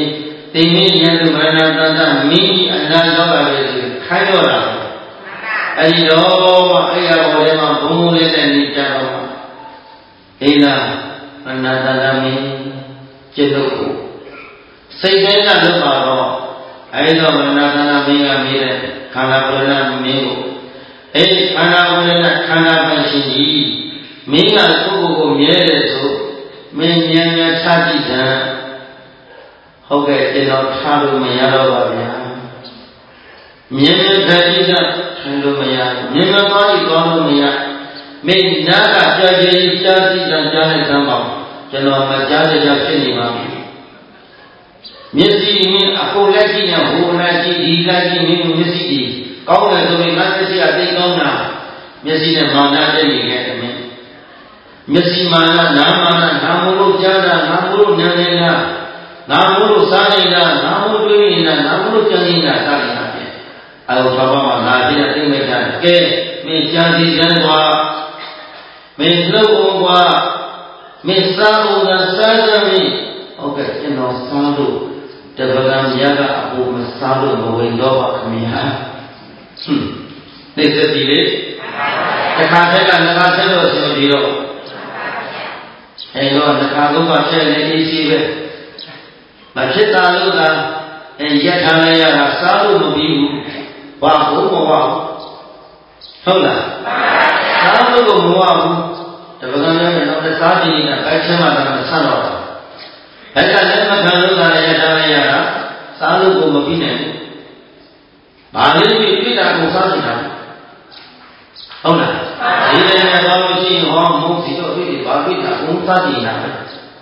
တိမိယံတုမရဏတတမိအနာရောက်လာပြီဆိုခိုင်းတော့တာအဲ့ဒီတော့မှအဲ့ရပေါ်ထဲမှာဘုံဘုံလေးနဲ့နေကြတော့မှဟိလာအနာတတမိจิตတို့ကိုစိတ်တိုင်းကလွတ်ပါတော့အဲ့တော့မရဏတတမိကမေးတဲ့ခန္ဓာပရဏမင်းကိုအဲ့ဒီခန္ဓာပရဏခန္ဓာပိုင်ရှင်ကြီးမင်းကကိုယ့်ကိုယ်ကိုမြဲတယ်ဆိုမင်းဉာဏ်ဉာဏ်ထားကြည့်စမ်းဟုတ်ကဲ့ကျွန်တော်ထားလို့မရတော့ပါဗျာမြင်မြင်ထားကြည့်စမ်းထားလို့မရမြင်မြင်သွားကြည့်သွားလို့မရမင်းနာကကြာကြာကြားကြည့်စမ်းကြားလိုက်စမ်းပါကျွန်တော်မကြားကြဖြစ်နေပါဘူးမျက်စိမြင်အကုန်လက်ကြည့်ရင်ဟိုလက်ကြည့်ဒီလက်ကြည့်မြင်မျက်စိကြည့်ကောင်းတယ်ဆိုရင်ငါမျက်စိကသိကောင်းတာမျက်စိနဲ့မာနတက်နေခဲ့တယ်မင်းမျက်စိမာနနာမာနနာမို့လို့ကြားတာနာမို့လို့နာနေတာနာမို့လို့စားနေတာနာမို့တွေးနေတာနာမို့လို့ကြံနေတာစားနေတာပဲအဲလိုဘာမှမလာပြည့်သိမဲ့တာကဲမင်းကြံစီစမ်းသွားမင်းလှုပ်အောင်ကွာမင်းစားအောင်ကစားကြမင်းဟုတ်ကဲ့ကျွန်တော်စားလို့တပကံရကအဖို့မစားလို့မဝင်တော့ပါခင်ဗျာဟွန်းနေစတိလေတခါတည်းကငါဆက်လို့ဆိုပြီးတော့အဲတော့တခါတော့ပါဆက်နေအေးစီပဲမဖြစ်တာလို့သာအဲရက်ထားလိုက်ရတာစားလို့မပြီးဘူးဘာဟုတ်မဟုတ်ဟုတ်လားစားလို့ကိုမဟုတ်ဘူးတပကံရမယ်တော့စားကြည့်နေတာအဲချင်းမှတော့ဆန့်တော့တာအဲ့ဒါလည်းမခံလို့သာရက်ထားလိုက်ရတာစားလို့ကိုမပြီးနိုင်ဘူးဘာလို့ဒီပြတာကိုစားနေတာဟုတ်လားဒီလည်းနဲ့တော့လို့ရှိရင်ဟောမုန်းစီတော့ဒီဘာပြတာကိုစားနေတာပဲ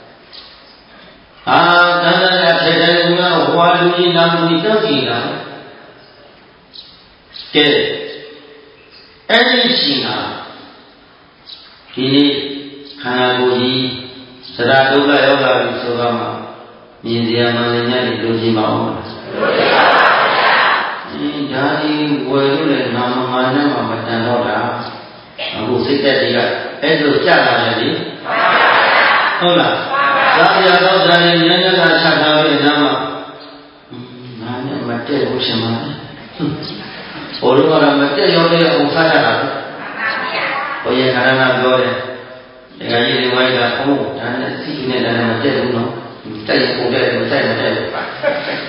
အာတန်တရာထဲထဲကဟောလူကြီးနာလူကြီးတောက်ကြည့်တာကဲအဲ့ဒီရှင်ဟာဒီနေ့ခန္ဓာကိုယ်ကြီးသရဒုက္ခရောက်လာပြီဆိုတော့မှမြင်စရာမှန်တယ်ညနေလိုချင်ပါအောင်လားလိုချင်ပါပါဘုရားအင်းဒါဒီဝယ်လို့လည်းနာမမာနမှာမတန်တော့တာအခုစိတ်သက်တွေကအဲ့လိုကြလာတယ်လေဟုတ်လားသာရတော့ဒါလည်းညညကချက်ထားပြီးနားမှာငါနဲ့မတည့်ဘူးရှင်မဟိုလိုကတော့မတည့်ရောတဲ့အောင်စားရတာပဲဘုရားခန္ဓာကပြောတယ်ဒီကကြီးတွေဝိုင်းတာအမို့ဒါနဲ့စီးနေတာလည်းမတည့်ဘူးနော်တိုက်ရင်ပုံတဲ့မတိုက်မတဲ့ဘုရား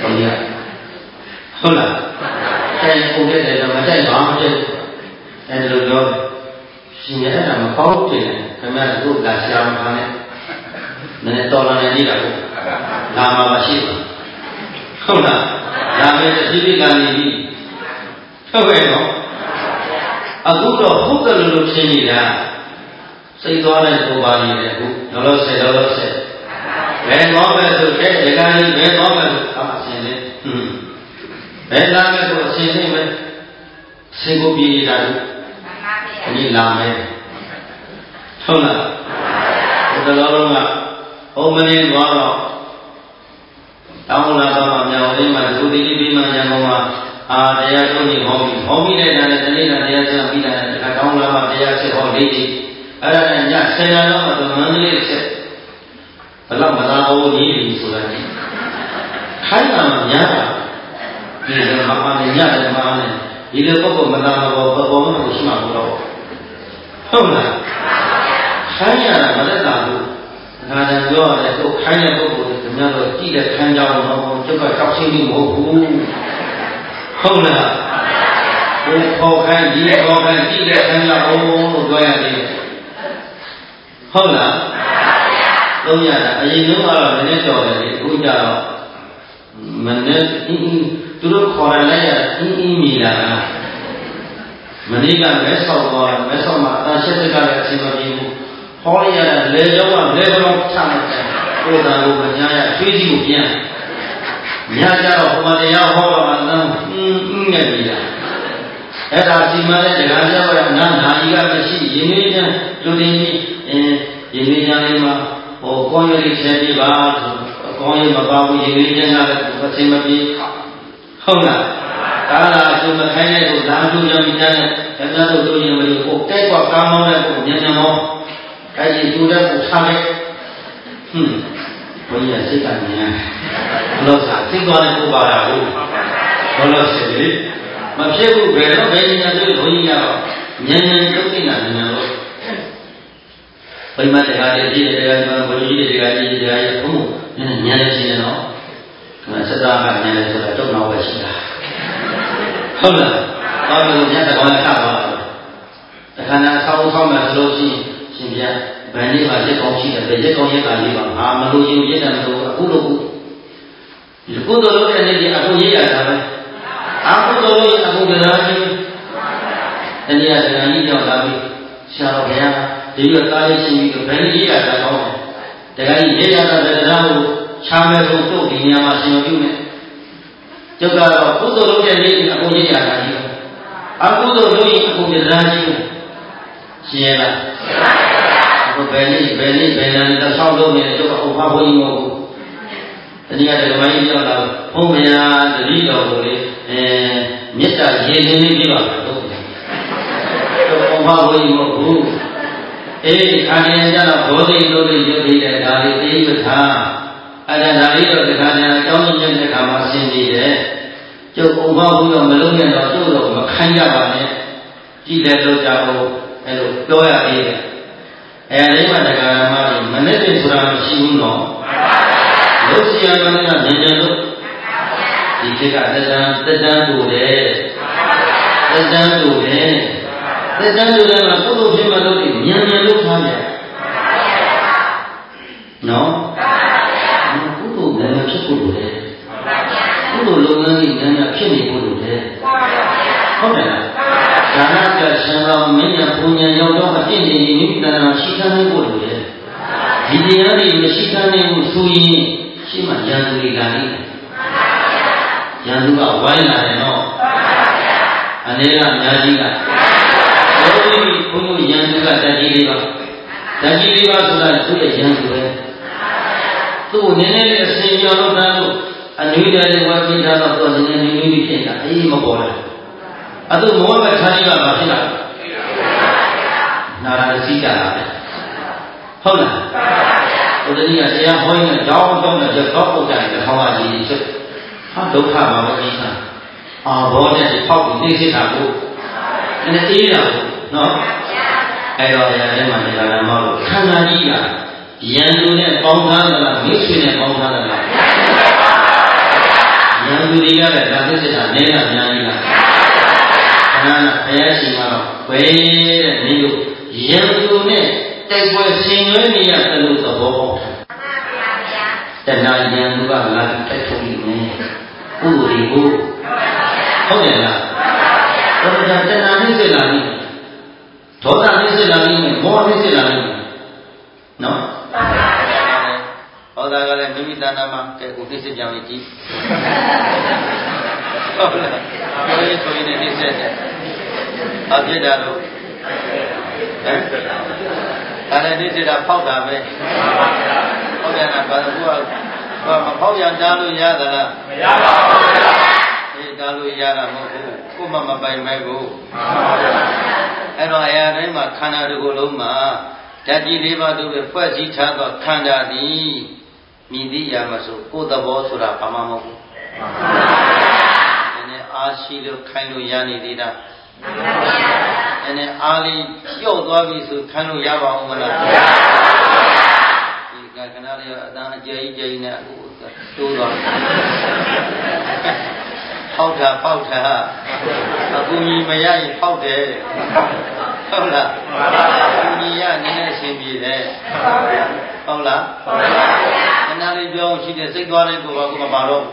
ဟုတ်လားတိုက်ပုံတဲ့တယ်မတိုက်ပါမတဲ့အဲ့လိုပြောရှင်ရဲ့အဲ့ဒါမပေါ့တယ်ခင်ဗျားတို့လာရှာမခံနဲ့နည်းတော်လာနေနေတာကိုလာမှာမရှိဘူးဟုတ်လားလာမယ်တတိပိလာနေပြီဟုတ်ကဲ့နော်အခုတော့ဟုတ်တယ်လို့ဖြစ်နေတာစိတ်သွားတဲ့ပုံပါနေတယ်အခုလောလောဆယ်လောလောဆယ်ဘယ်သွားမယ်ဆိုတဲ့ဒီကနေ့ဘယ်သွားမယ်ဆိုအဆင်လေးဟွန်းဘယ်လာမယ်ဆိုအဆင်လေးပဲစင်ကိုပြေးနေတာလို့ဒီလာမယ်ဟုတ်လားဘုရားတော်ကဟောမနေသွားတော့တောင်းလာတော့မှမြောင်လေးမှာသုတိတိပြီးမှညာကောင်မှာအာတရားထုတ်နေဟောပြီးဟောပြီးတဲ့တည်းနဲ့တနေ့ကတရားဆက်ပြီးတာနဲ့တောင်းလာမှတရားဆက်ဟောလေးကြီးအဲ့ဒါနဲ့ညဆယ်နာတော့မှမန္တလေးဆက်ဘလောက်မသာဘူးကြီးပြီဆိုတာခိုင်းတာမှများတာဒီလိုမှပါနေညတယ်မှနဲ့ဒီလိုပုဂ္ဂိုလ်မသာဘောပေါ်မှာရှိမှာဘူးတော့ဟုတ်လားခိုင်းရတာမသက်သာဘူးငါလည်းပြောရတယ်သူခိုင်းတဲ့ပုဂ္ဂိုလ်တွေများတော့ကြည့်တဲ့ခံကြောင်းတော့ကျုပ်ကတောက်ချင်းပြီးမဟုတ်ဘူးဟုတ်လားဘုခေါ်ခိုင်းဒီခေါ်ခိုင်းကြည့်တဲ့ခံကြောင်းလို့ပြောရတယ်ဟုတ်လားသုံးရတာအရင်ကတော့လည်းနည်းတော်တယ်အခုကျတော့မနဲ့အင်းသူတို့ခေါ်ရလိုက်ရအင်းအင်းမိလာမနေ့ကမဲဆောက်သွားမဲဆောက်မှာအတရှိတကလည်းအချိန်မပြေဘူးဟောရတာလေကြောင်းကလေကြောင်းချလိုက်တယ်ကိုယ်တော်ကိုမညာရချွေးစီကိုပြန်ညကြတော့ဟိုမှာတရားဟောတော့မှတန်းအင်းအင်းနဲ့ပြီးတာအဲ့ဒါစီမံတဲ့တရားပြောရနာနာကြီးကမရှိရင်လေးချမ်းလူတင်ကြီးအင်းရင်လေးချမ်းလေးမှာဟိုကောင်းရည်ချက်ပြပါဆိုကောင်းရည်မပါဘူးရင်လေးချမ်းကလည်းအချိန်မပြေဟုတ်လားကာလာအကျိုးမခိုင်းတဲ့ကိုဓာတ်ကျိုးရမိတဲ့ဓာတ်တို့တို့ရင်မလို့ကိုတဲ့ကွာကောင်းမောင်းတဲ့ကိုညံ့ညံ့မောင်းအဲ့ဒီကျိုးတဲ့ကိုထားလိုက်ဟွန်းဘုရားစိတ်ကမြင်လို့စားသိသွားတယ်ကိုပါတာဟုတ်ဘလို့ရှိလေမဖြစ်ဘူးဘယ်တော့ဘယ်ညာဆိုဘုန်းကြီးကတော့ဉာဏ်ဉာဏ်တုတ်နေတာဉာဏ်လို့ဘိမတ်တရားတွေကြီးတယ်တရားတွေဘုန်းကြီးတွေတရားကြီးတရားရဲ့ဘုံဉာဏ်ဉာဏ်လည်းရှိနေတော့ဒီမှာစက်သားကဉာဏ်လည်းဆိုတာတုတ်နောက်ပဲရှိတာဟုတ်လားတော့ဒီညတကောင်းနဲ့ဆက်သွားတာတခါနာဆောင်းဆောင်းမယ်ဆိုလို့ရှိရင်ရှင်ပြဗန်လေးမှာရက်ကောင်းရှိတယ်ဘယ်ရက်ကောင်းရက်ကလေးပါဟာမလို့ရင်ရက်တယ်မလို့အခုလို့ဒီကုသိုလ်လုပ်တဲ့နေ့ဒီအခုရရတာပဲအခုတော့အခုတရားကြီးတနည်းအားဖြင့်ကြီးကြောင့်လာပြီးရှာတော်ဘုရားဒီလိုသားလေးရှိပြီးဘယ်နည်းရတာကောင်းတယ်တရားကြီးရရတာတရားကိုချားမဲ့ဆုံးတို့ဒီနေရာမှာရှင်ပြုနေကျုပ်ကတော့ကုသိုလ်လုပ်တဲ့နေ့ဒီအခုရရတာကြီးအခုတော့လုပ်ရင်အခုတရားကြီးရှင်းရလားအခုဘယ်နည်းဘယ်နည်းဘယ်နည်းတော့ဆောက်လုပ်နေတယ်ကျုပ်ကဥပ္ပါဘုန်းကြီးမဟုတ်ဘူးတနည်းအားဖြင့်ဓမ္မကြီးကြောင့်လာဘုန်းဘုရားတတိတော်ကိုလေအဲမေတ္တာရေစင်းလေးပြပါတော့တော့ဘုရားဘုရားမဟုတ်ဘူးအေးခါရင်ကျတော့ဘောဓိလို့လို့ရုပ်တည်တဲ့ဒါလေးသိပ္ပာအဲ့ဒါဒါလေးတော့ဒီခါကျအကြောင်းရင်းတဲ့ခါမှာဆင်းနေတယ်ကျုပ်ဘုရားဘုရားမလုံးနဲ့တော့ကျုပ်တော့မခိုင်းကြပါနဲ့ကြည့်တယ်လို့ကြောက်အဲ့လိုပြောရသေးတယ်အဲဒီမှာတရားဓမ္မတွေမနစ်တင်ဆိုတာမရှိဘူးနော်လို့စီရမနဲ့ကဉာဏ်ဉာဏ်လို့ဒီခေတ်ကတဏ္ဍတဏ္ဍတို့တယ်တဏ္ဍတို့တယ်တဏ္ဍတို့တယ်မှာကုသိုလ်ဖြစ်မှလို့ဉာဏ်ဉာဏ်လို့ထားတယ်နော်ကုသိုလ်လည်းဖြစ်ဖို့လိုတယ်ကုသိုလ်လုပ်ငန်းကြီးဉာဏ်ဉာဏ်ဖြစ်နေဖို့လိုတယ်ဟုတ်တယ်လားဒါနကရှင်တော်မင်းညာပူညာရောက်တော့အပြည့်နေနေမိတဏ္ဍရှိခံနေဖို့လိုတယ်ဒီတရားတွေမရှိခံနေဘူးဆိုရင်ရှိမှဉာဏ်တွေလာလိမ့်မယ်ဉာဏ်သူကဝိုင်းလာတယ်နော်အနေကအများကြီးကဘုန်းကြီးဘုန်းကြီးဉာဏ်သူကတတိလေးပါတတိလေးပါဆိုတာသူ့ရဲ့ဉာဏ်သူပဲသူ့ကိုနည်းနည်းလေးအစဉ်ပြောလို့တန်းလို့အနွေးတယ်ဝါပြတာတော့သူကနည်းနည်းနည်းနည်းဖြစ်တာအေးမပေါ်လားအဲ့ဒါမောဘခါကြီးကမဖြစ်လားနာရစီကြတာပဲဟုတ်လားဘုရားကြီးကတရားဟောရင်ကြောင်းကြောင်းနဲ့ကြောက်ပုတ်တယ်တစ်ခေါက်ကြီးချက်ဟာဒုက္ခမှာပဲကြီးစားအာဘောနဲ့ဖောက်ပြီးနှိမ့်စစ်တာကိုအဲ့ဒါအေးတာကိုနော်အဲ့တော့တရားထဲမှာတရားဓမ္မကိုခန္ဓာကြီးကယံသူနဲ့ပေါင်းထားသလားမိတ်ဆွေနဲ့ပေါင်းထားသလားယံသူတွေကလည်းဒါသစ္စာနည်းတာအများကြီးလားခန္ဓာဘုရားရှင်ကတော့ဘယ်တဲ့နည်းလို့ယံသူနဲ့တိုက်ပွဲဆင်နွှဲနေရတယ်လို့သဘောပေါက်တယ်တဏှာယံသူကလာတိုက်ထုတ်နေတယ်ဥပ္ပရိကိုဟုတ်တယ်လားဘုရားတဏှာနှိစ္စလာပြီဒေါသနှိစ္စလာပြီမောဟနှိစ္စလာပြီနော်ဟောတာကလည်းမိမိတဏ္ဍာမှာကဲကိုနှိစ္စကြောင်ကြည့်ဟုတ်လားပြောရင်ဆိုရင်နှိစ္စတယ်အဖြစ်တာလို့ဟမ်အဲ့ဒါနှိစ္စတာဖောက်တာပဲဟုတ်တယ်လားဘာလို့ကဘာမဖောက်ရတားလို့ရသလားမရပါဘူးဗျာအေးတားလို့ရတာမဟုတ်ဘူးကိုမမပိုင်မဲ့ကိုမှန်ပါဗျာအဲ့တော့အရာတိုင်းမှာခန္ဓာတစ်ခုလုံးမှာဓာတ်ကြီးလေးပါးတို့ပဲဖွဲ့စည်းထားသောခန္ဓာသည်မြည်သည့်ရာမှာဆိုကိုယ်သဘောဆိုတာဘာမှမဟုတ်ဘူးမှန်ပါဗျာနည်းအားရှိလို့ခိုင်းလို့ရနေသေးတာမှန်ပါဗျာနည်းအားလေးပြော့သွားပြီဆိုခံလို့ရပါဦးမလားမှန်ပါဗျာဒီကခဏလေးအတန်းအကျယ်ကြီးကျယ်ကြီးနဲ့အခုတိုးသွားပေါက်တာပေါက်တာအခုကြီးမရရင်ပေါက်တယ်ဟုတ်လားအခုကြီးရနည်းနည်းရှင်းပြတယ်ဟုတ်လားခဏလေးပြောရှိတယ်စိတ်သွားလိုက်ကိုပါကိုမပါတော့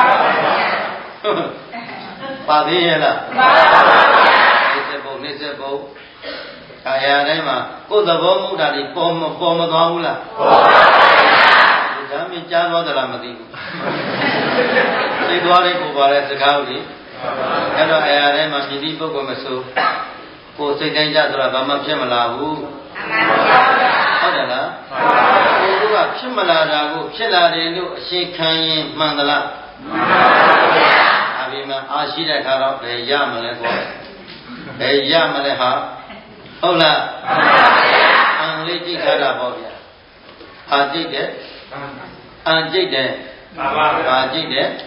ပါသေးရဲ့လားနေစပုတ်နေစပုတ်ခါရတိုင်းမှာကိုယ်သဘောမဟုတ်တာဒီပေါ်မပေါ်မသွားဘူးလားပေါ်ပါဘူးဒါမှမကြားသွားသလားမသိဘူးသိသွားတဲ့ကိုပါတဲ့စကားကိုလေအဲ့တော့အရာတိုင်းမှာမြည်သည့်ပုဂ္ဂိုလ်မဆိုကိုယ်စိတ်တိုင်းကြဆိုတာဘာမှဖြစ်မလာဘူးဟုတ်တယ်လားကိုယ်ကဖြစ်မလာတာကိုဖြစ်လာတယ်လို့အရှင်းခံရင်မှန်သလားမှန်ပါဗျာအဘိမအာရှိတဲ့ခါတော့ဘယ်ရမလဲကွာဘယ်ရမလဲဟာဟုတ်လားမှန်ပါဗျာအံလေးကြည့်ခါတာပေါ့ဗျာအာကြိတ်တယ်အံကြိတ်တယ်ဘာကြည့်တယ်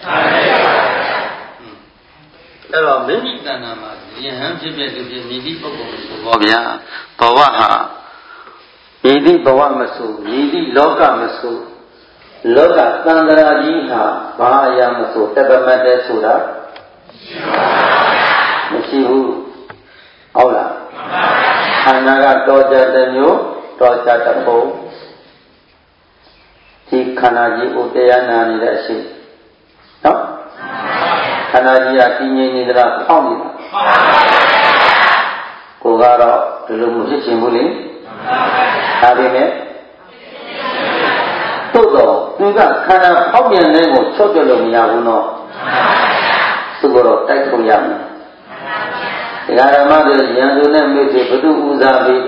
အဲ့တော့မိမိတဏ္ဍာမှာယဟန်ဖြစ်ဖြစ်လူဖြစ်မြည်သည့်ပုဂ္ဂိုလ်ဆိုပါဗျာဘဝဟာမြည်သည့်ဘဝမဆိုမြည်သည့်လောကမဆိုလောကသန္တရာကြီးဟာဘာအရာမဆိုတပမတ်တဲ့ဆိုတာမရှိဘူးဟုတ်လားခန္ဓာကတော်ကြတဲ့မျိုးတော်ကြတဲ့ပုံဒီခန္ဓာကြီးကိုတရားနာနေတဲ့အရှိနော်ခန္ဓာကြီးကတည်ငြိမ်နေသလားဖောက်နေတာကိုကတော့ဒီလိုမဖြစ်ချင်ဘူးလေဒါပေမဲ့သို့တော့သူကခန္ဓာဖောက်ပြန်တဲ့ကိုချော့ပြလို့မရဘူးနော်သူကတော့တိုက်ထုတ်ရမယ်ဒီဃာရမတွေရန်သူနဲ့မိတ်ဆွေဘုသူဥစားပေး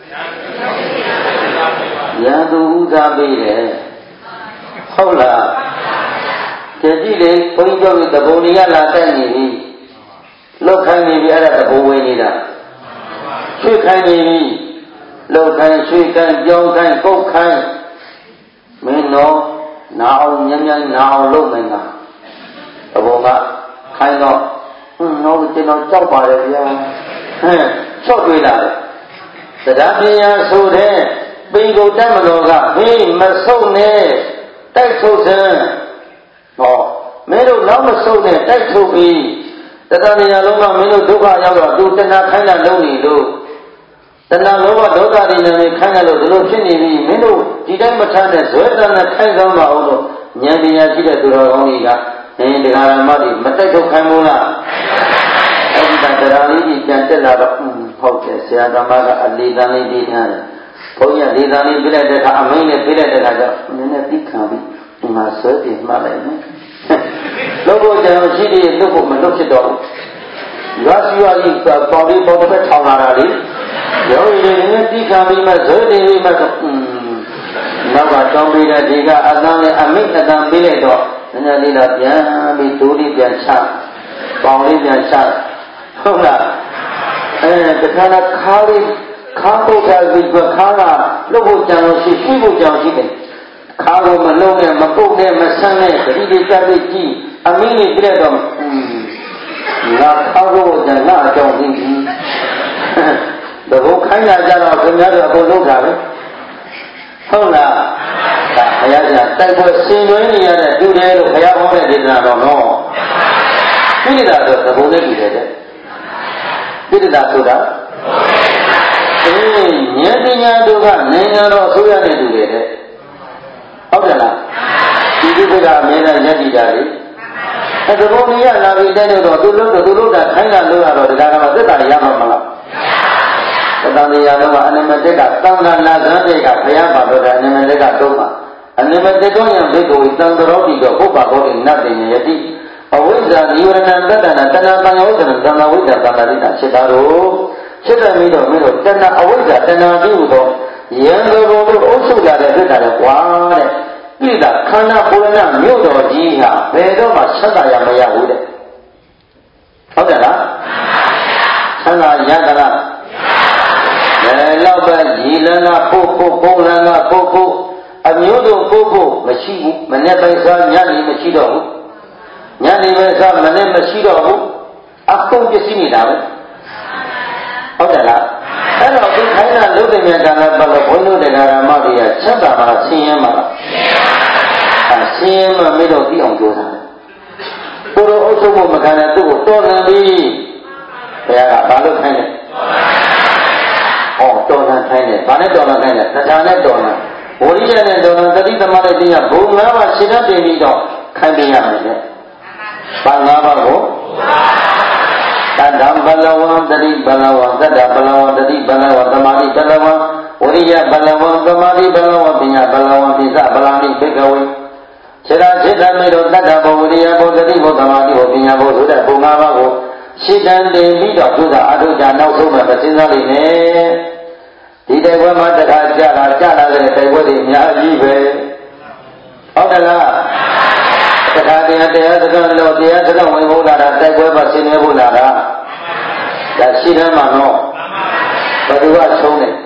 ရန်သူဥစားပေးတယ်ဟုတ်လားကြည့်ကြည့်လေဘုန်းကြီးတို့တဘုံကြီးကလာတက်နေပြီလောက်ခိုင်းနေပြီအဲ့ဒါတဘုံဝင်နေတာရွှေ့ခိုင်းနေပြီလောက်ခိုင်းရွှေ့ခိုင်းပြောင်းခိုင်းကုတ်ခိုင်းမင်းတော့နာအောင်ညံ့ညံ့နာအောင်လုပ်မယ်လားတဘုံကခိုင်းတော့ဟွန်းတော့ကျွန်တော်ကြောက်ပါတယ်ဗျာဟဲ့ချော့တွေးလာတယ်တရားပညာဆိုတဲ့ပိန်ကုန်တတ်မလို့ကဟေးမဆုပ်နဲ့တိုက်ထုတ်စမ်းဟောမင်းတို့နောက်မဆုပ်နဲ့တိုက်ထုတ်ပြီးတရားဉာဏ်လုံးကမင်းတို့ဒုက္ခရောက်တော့သူတဏှာခိုင်းတာလုံးနေလို့တဏှာလောဘဒေါသတွေနဲ့ခိုင်းတယ်လို့ဒီလိုဖြစ်နေပြီမင်းတို့ဒီတိုင်းမထမ်းတဲ့ဇွဲတဏှာခိုင်းဆောင်ပါအောင်လို့ဉာဏ်ပညာရှိတဲ့သူတော်ကောင်းတွေကအင်းဒီဃာရမတွေမတိုက်ထုတ်ခိုင်းဘူးလားအဲ့ဒီကတရားလေးကြီးပြန်တက်လာတော့ဟုတ်တယ်ဆရာသမားကအလေးတန်းလေးပြီးထားတယ်ဘုန်းကြီးလေးတန်းလေးပြလိုက်တဲ့အခါအမင်းနဲ့ပြလိုက်တဲ့အခါကျနည်းနည်းပြီးခံပြီးဒီမှာဆွဲပြီးမှလိုက်မယ်လို့ကိုကြံရှိသေးလို့ကိုမလွတ်ဖြစ်တော့ရွာစီရွာကြီးပေါ်ပြီးပေါ်တစ်ထောင်လာတာလေရောင်းရည်နည်းနည်းပြီးခံပြီးမှဇွဲတင်ပြီးမှဆိုနောက်ကတောင်းပေးတဲ့ဒီကအတန်းနဲ့အမိတ်အတန်းပေးလိုက်တော့နည်းနည်းလေးတော့ပြန်ပြီးဒိုးလေးပြန်ချပေါင်လေးပြန်ချဟုတ်လားအဲတခါတော့ခါးလေးခါးပုတ်ထားပြီးကခါးကလှုပ်ဖို့ကြံလို့ရှိရှိဖို့ကြံရှိတယ်ခါးကိုမလုံးနဲ့မပုတ်နဲ့မဆန်းနဲ့တတိတိတက်ပြီးကြည့်အမင်းကြီးပြည့်တော့ငါခါးကိုကြံငါအကြောင်းသိပြီတဘုံခိုင်းလာကြတော့ခင်ဗျားတို့အကုန်လုံးတာပဲဟုတ်လားဒါဘုရားကတိုက်ပွဲဆင်နွှဲနေရတဲ့တူတယ်လို့ဘုရားဟောတဲ့ဒေသနာတော်နော်ပြိတ္တာဆိုသဘုံနဲ့တူတယ်တဲ့ပြိတ္တာဆိုတာအေးဉာဏ်ပညာတို့ကနိုင်ငံတော်အစိုးရနဲ့တူတယ်တဲ့ဟုတ်တယ်လားဒီဒီကအမြဲတမ်းယက်တည်တာလေအဲသဘုံကြီးကလာပြီးတဲ့တော့သူလို့သူလို့တာခိုင်းတာလို့ရတော့ဒါကမှသက်တာရမှာမလားသတ္တန်တရားတော့အနမတက်ကသံဃာနာဇန်တွေကဘုရားပါတော့တဲ့အနမတက်ကတော့မှာအနမတက်တော့ယံဘိက္ခုသံဃရောတိတော့ပုပ္ပါဘောတိနတ်တင်ယတိအဝိဇ္ဇာနိဝရဏတတ္တနာတဏှာတန်ယောဇနသံဃဝိဇ္ဇာတဏှာတိတာဖြစ်တာတော့ဖြစ်တယ်ပြီးတော့မင်းတို့တဏှာအဝိဇ္ဇာတဏှာပြီးဟူသောယံတော်တို့အုပ်ချုပ်လာတဲ့ဖြစ်တာလေကွာတဲ့ပြိတ္တာခန္ဓာပုရဏမြို့တော်ကြီးဟာဘယ်တော့မှဆက်တာရမရဘူးတဲ့ဟုတ်တယ်လားဆက်တာရကြလားဘယ်တော့ပဲညီလန်းကပို့ဖို့ပုံလန်းကပို့ဖို့အမျိုးတို့ပို့ဖို့မရှိဘူးမနေ့ပိုင်းစားညနေမရှိတော့ဘူးညနေပဲစားမနေ့မရှိတော့ဘူးအကုန်ပစ္စည်းနေတာပဲဟုတ်တယ်လားအဲ့တော့ဒီခိုင်းတာလုတ်တဲ့မြန်ကလည်းဘယ်လိုဘုန်းတို့တရားဓမ္မတွေကချက်တာမှာဆင်းရဲမှာလားအဲဆင်းရဲမှမေ့တော့ပြီးအောင်ပြောတာကိုယ်တော်အုပ်ချုပ်မှုမခံတဲ့သူ့ကိုတော်လန်ပြီးဘုရားကဘာလို့ခိုင်းလဲဟောတော်လန်ခိုင်းတယ်ဘာနဲ့တော်လန်ခိုင်းလဲတရားနဲ့တော်လန်ဝိရိယနဲ့တော်လန်တတိသမารတဲ့တရားဘုံငါးပါးရှင်းတတ်ပြီးတော့ခိုင်းပြရမယ်လေဘာငါးပါးကိုတတ္တဘလဝံတတိဘလဝံတတ္တဘလဝံတတိဘလဝံသမာဓိဘလဝံဝိရိယဘလဝံသမာဓိဘလဝံပညာဘလဝံပိစဘလမိဘိကဝေခြေရာခြေတမေတို့တတ္တဘဝိရိယဘုတတိဘုသမာဓိဘုပညာဘုဆိုတဲ့ဘုံငါးပါးကိုရှင်းတန်တင်ပြီးတော့ပြုတာအထုကြနောက်ဆုံးမှမစင်းစားလိမ့်နဲ့ဒီတိုက်ပွဲမှာတခါကြလာကြလာတဲ့တိုက်ပွဲတွေအများကြီးပဲဟုတ်တယ်လားတခါတည်းတရားစကားလို့တရားစကားဝင်ဖို့လာတာတိုက်ပွဲမှာဆင်းရဲဖို့လာတာဒါရှိတယ်မှာနော်ဘယ်သူကဆုံးတယ်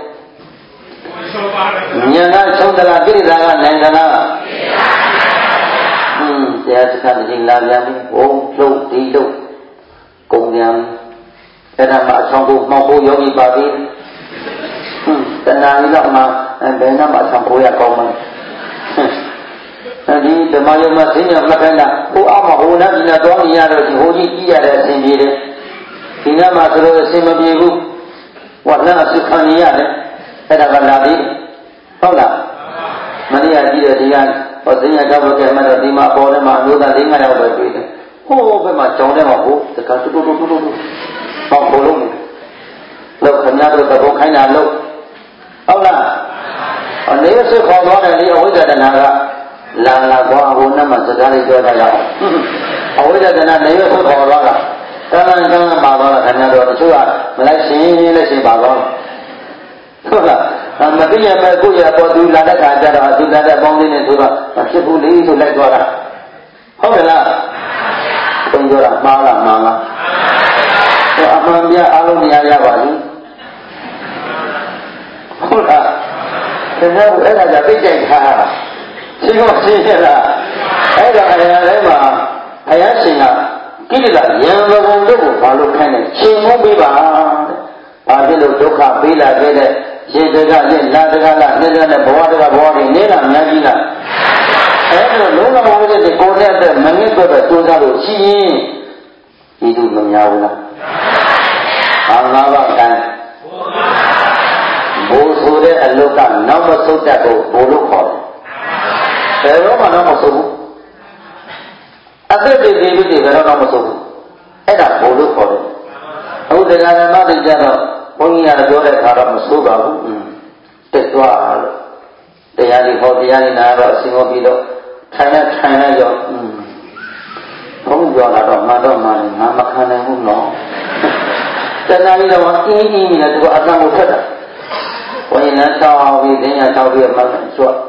ဉာဏ်ကဆုံးသလားကိရိတာကနိုင်သလားတရားစခန်းကြီးလာပြန်ပြီဘုံလုံးဒီလုံးကုန်ပြန်အဲ့ဒါမှအဆောင်ကိုမှောက်ဖို့ယောဂီပါပြီဟွန်းတဏှာကြီးတော့မှဘယ်နှမှာအဆောင်ဖို့ရကောင်းမလဲအဲဒီဓမ္မယုံမှာသိညာမခိုင်းတာဟိုအောက်မှာဟိုနာဒီနာသွားနေရတော့ဒီဟိုကြီးကြည့်ရတဲ့အစဉ်ပြေတယ်ဒီနာမှာဆိုလို့အစဉ်မပြေဘူးဝါနာအစုခံရရတယ်အဲ့ဒါကလာပြီဟုတ်လားမနေ့ကကြည့်တဲ့ဒီကဟောသိညာတော့ဘယ်မှာတော့ဒီမှာအပေါ်ထဲမှာအမျိုးသား၄၅ယောက်ပဲတွေ့တယ်ဟိုဘက်မှာကြောင်ထဲမှာဟိုတခါတူတူတူတူတူဟောဘလုံးနေလောက်ခင်ဗျားတို့သဘောခိုင်းတာလို့ဟုတ်လားအနေနဲ့ခေါ်သွားတယ်လေအဝိဇ္ဇတနာကလာလာကွာဟိုနတ်မှာစကားလေးပြောတာရအောင်အဝိဇ္ဇတနာနေရခေါ်သွားတာတန်တန်ကန်းပါသွားတာခင်ဗျားတို့တချို့ကမလိုက်ရှင်းလက်ရှင်းပါသွားဟုတ်လားမသိရမဲ့ကိုရပေါ်သူလာတဲ့ခါကျတော့သူလာတဲ့ပေါင်းလေးနဲ့ဆိုတော့မဖြစ်ဘူးလေဆိုလိုက်သွားတာဟုတ်ကဲ့လားဘုံပြောတာမှားလားမှားလားဟိုအမှန်ပြအားလုံးနေရာရပါလိမ့်ဟုတ်လားခင်ဗျားတို့အဲ့ဒါကြသိကြိုက်တာရှင်းတော့ရှင်းရလားအဲ့ဒါအရာထဲမှာအရာရှင်ကကိလေသာယံဘုံတို့ကိုဘာလို့ခိုင်းလဲရှင်မိုးပေးပါဘာဖြစ်လို့ဒုက္ခပေးလာခဲ့တဲ့ရေတကနဲ့လာတကလားနေတဲ့နဲ့ဘဝတကဘဝတွေနေလာများကြီးလားအဲ့ဒါလုံးလုံးဝိုးတဲ့ကိုယ်နဲ့တဲ့မနစ်တော့ကြိုးစားလို့ရှိရင်ဒီလိုမများဘူးလားအာငါးပါးတိုင်းဘိုးဆိုတဲ့အလုတ်ကနောက်မဆုတ်တတ်ကိုဘိုးလို့ခေါ်တယ်ဘယ်တော့မှတော့မဆုတ်ဘူးအသက်တည်တည်ပြီးဘယ်တော့မှမဆုတ်ဘူးအဲ့ဒါဘိုးလို့ခေါ်တယ်အခုတရားဓမ္မတွေကြတော့ဘုန်းကြီးကပြောတဲ့အခါတော့မဆိုးပါဘူးတက်သွားလို့တရားတွေဟောတရားတွေနာတော့အစဉ်ဟောပြီးတော့ထိုင်နဲ့ထိုင်နဲ့ရောဘုန်းကြီးပြောတာတော့မှန်တော့မှန်တယ်ငါမခံနိုင်ဘူးနော်တဏှာကြီးတော့အင်းအင်းနဲ့သူကအတန်ကိုဖက်တာဘုန်းကြီးလည်းတောင်းပြီးတင်းရတောင်းပြီးမှကျွတ်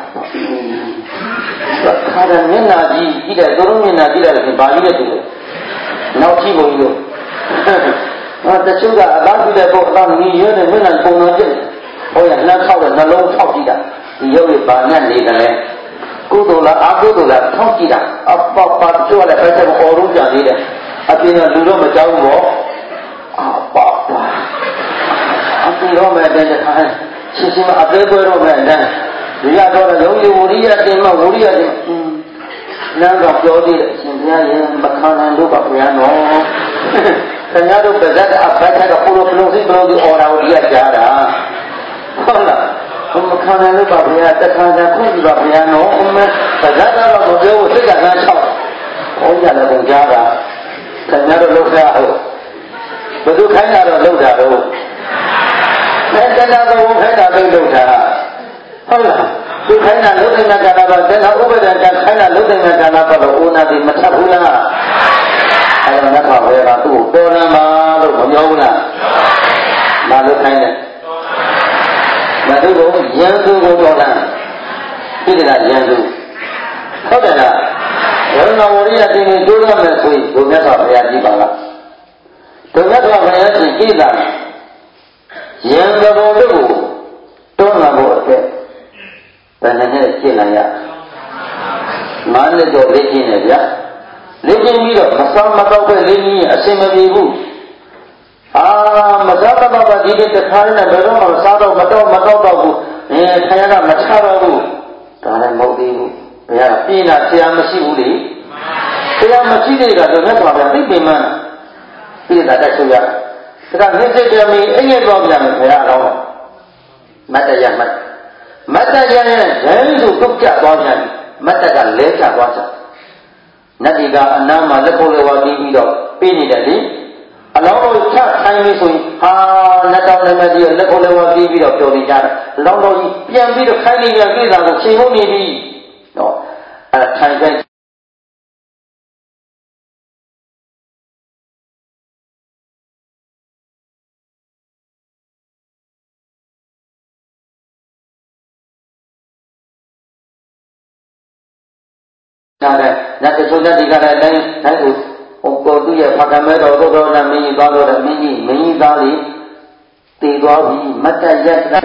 ခါရမျက်နာကြီးကြည့်တယ်သူတို့မျက်နာကြည့်တယ်ဆိုဘာကြီးလဲတူတယ်နောက်ကြည့်ပုံကြီးလို့ဟာတချို့ကအသားကြည့်တဲ့ပုဂ္ဂိုလ်အသားငီးရဲတဲ့မျက်နှာပုံတော်ပြည့်ဟောရနှမ်းထောက်တဲ့နှလုံးထောက်ကြည့်တာဒီရုပ်ရပါနဲ့နေတယ်လေကုသိုလ်လားအကုသိုလ်လားထောက်ကြည့်တာအပပကျိုးလည်းပဲချက်အော်လို့ကြံသေးတယ်အပြင်ကလူတော့မကြောက်ဘူးပေါ့အပပအပြင်တော့မဲ့တဲ့ခါရှင်းရှင်းအသေးပွဲတော့မဲ့တဲ့ဒီကတော့ယုံကြည်ဝရိယတင်မဝရိယတင်နန်းတော်ပြောသေးတယ်အရှင်ဘုရားရဲ့မခံနိုင်လို့ပါဘုရားနော်ခင်ဗျားတို့ပါဇက်အဘိုက်ထက်ကပူလို့ပလို့စိပလို့ဒီအော်တာကိုဒီကကြားတာဟုတ်လားဘုမခံနိုင်လို့ပါဘုရားတခါတည်းခွင့်ပြပါဘုရားနော်အမေပါဇက်ကတော့မပြောဘူးစိတ်ကလည်းချောက်ဟောကြတယ်ဘုရားကခင်ဗျားတို့လောက်စားဟုတ်ဘယ်သူခိုင်းတာတော့လောက်တာတော့အဲတဏှာကဘုခိုင်းတာသိလောက်တာဟုတ်လားသူခိုင်းတာလုံးတဲ့ကာလတော့တဏှာဥပဒေကခိုင်းတာလုံးတဲ့ကာလတော့အိုနာပြီးမထပ်ဘူးလားအဲ့တော့မြတ်စွာဘုရားကသူ့ကိုတော်လမ်းပါလို့မပြောဘူးလားမလို့ခိုင်းတယ်မသူကိုရန်သူကိုတော်လမ်းဒီကရန်သူဟုတ်တယ်လားဝိညာဉ်ဝရိယတင်ကျိုးရမယ်ဆိုရင်ဒီမြတ်စွာဘုရားကြည့်ပါလားဒီမြတ်စွာဘုရားကြည့်ကြည့်တာရန်သူတို့ကိုတွန်းလာဖို့အတွက်ဘယ်နဲ့ရှင်းနိုင်ရငါးနှစ်တော့လေ့ကျင့်နေဗျာလေ့ကျင့်ပြီးတော့မစားမတော့ပဲလေ့ကျင့်ရင်အဆင်မပြေဘူးအာမစားမတော့ပဲဒီနေ့တခါနဲ့ဘယ်တော့မှစားတော့မတော့မတော့တော့ဘူးအဲခရကမချတော့ဘူးဒါလည်းမဟုတ်သေးဘူးဘုရားပြင်းတာဆရာမရှိဘူးလေဆရာမရှိတဲ့ကတော့မြတ်စွာဘုရားသိပင်မှန်းပြည့်တာတက်ဆိုရဒါကမြစ်စိတ်တမီအိမ်ရတော့ပြန်မယ်ဘုရားအလောင်းမတ်တရမတ်မတ်တရရဲ့ဇဲဆိုတုတ်ကြသွားပြန်မတ်တကလဲကျသွားချနတ်ဒီကအနားမှာလက်ဖို့လက်ဝါပြီးပြီးတော့ပြေးနေတယ်လေအလောင်းတော်ချထိုင်ပြီးဆိုရင်ဟာလက်တော်နဲ့မကြီးလက်ဖို့လက်ဝါပြီးပြီးတော့ပျော်နေကြတယ်အလောင်းတော်ကြီးပြန်ပြီးတော့ခိုင်းနေပြန်ပြေးတာကိုချိန်ဟုတ်နေပြီနော်အဲထိုင်ခိုင်းနာတယ်နတ်တချို့တက်ဒီကလည်းတိုင်းတိုင်းကိုဟိုကိုသူ့ရဲ့ဖခင်မဲတော်တို့တော်နဲ့မင်းကြီးသွားတော့တယ်မင်းကြီးမင်းကြီးသားလေးတည်သွားပြီမတ်တရက်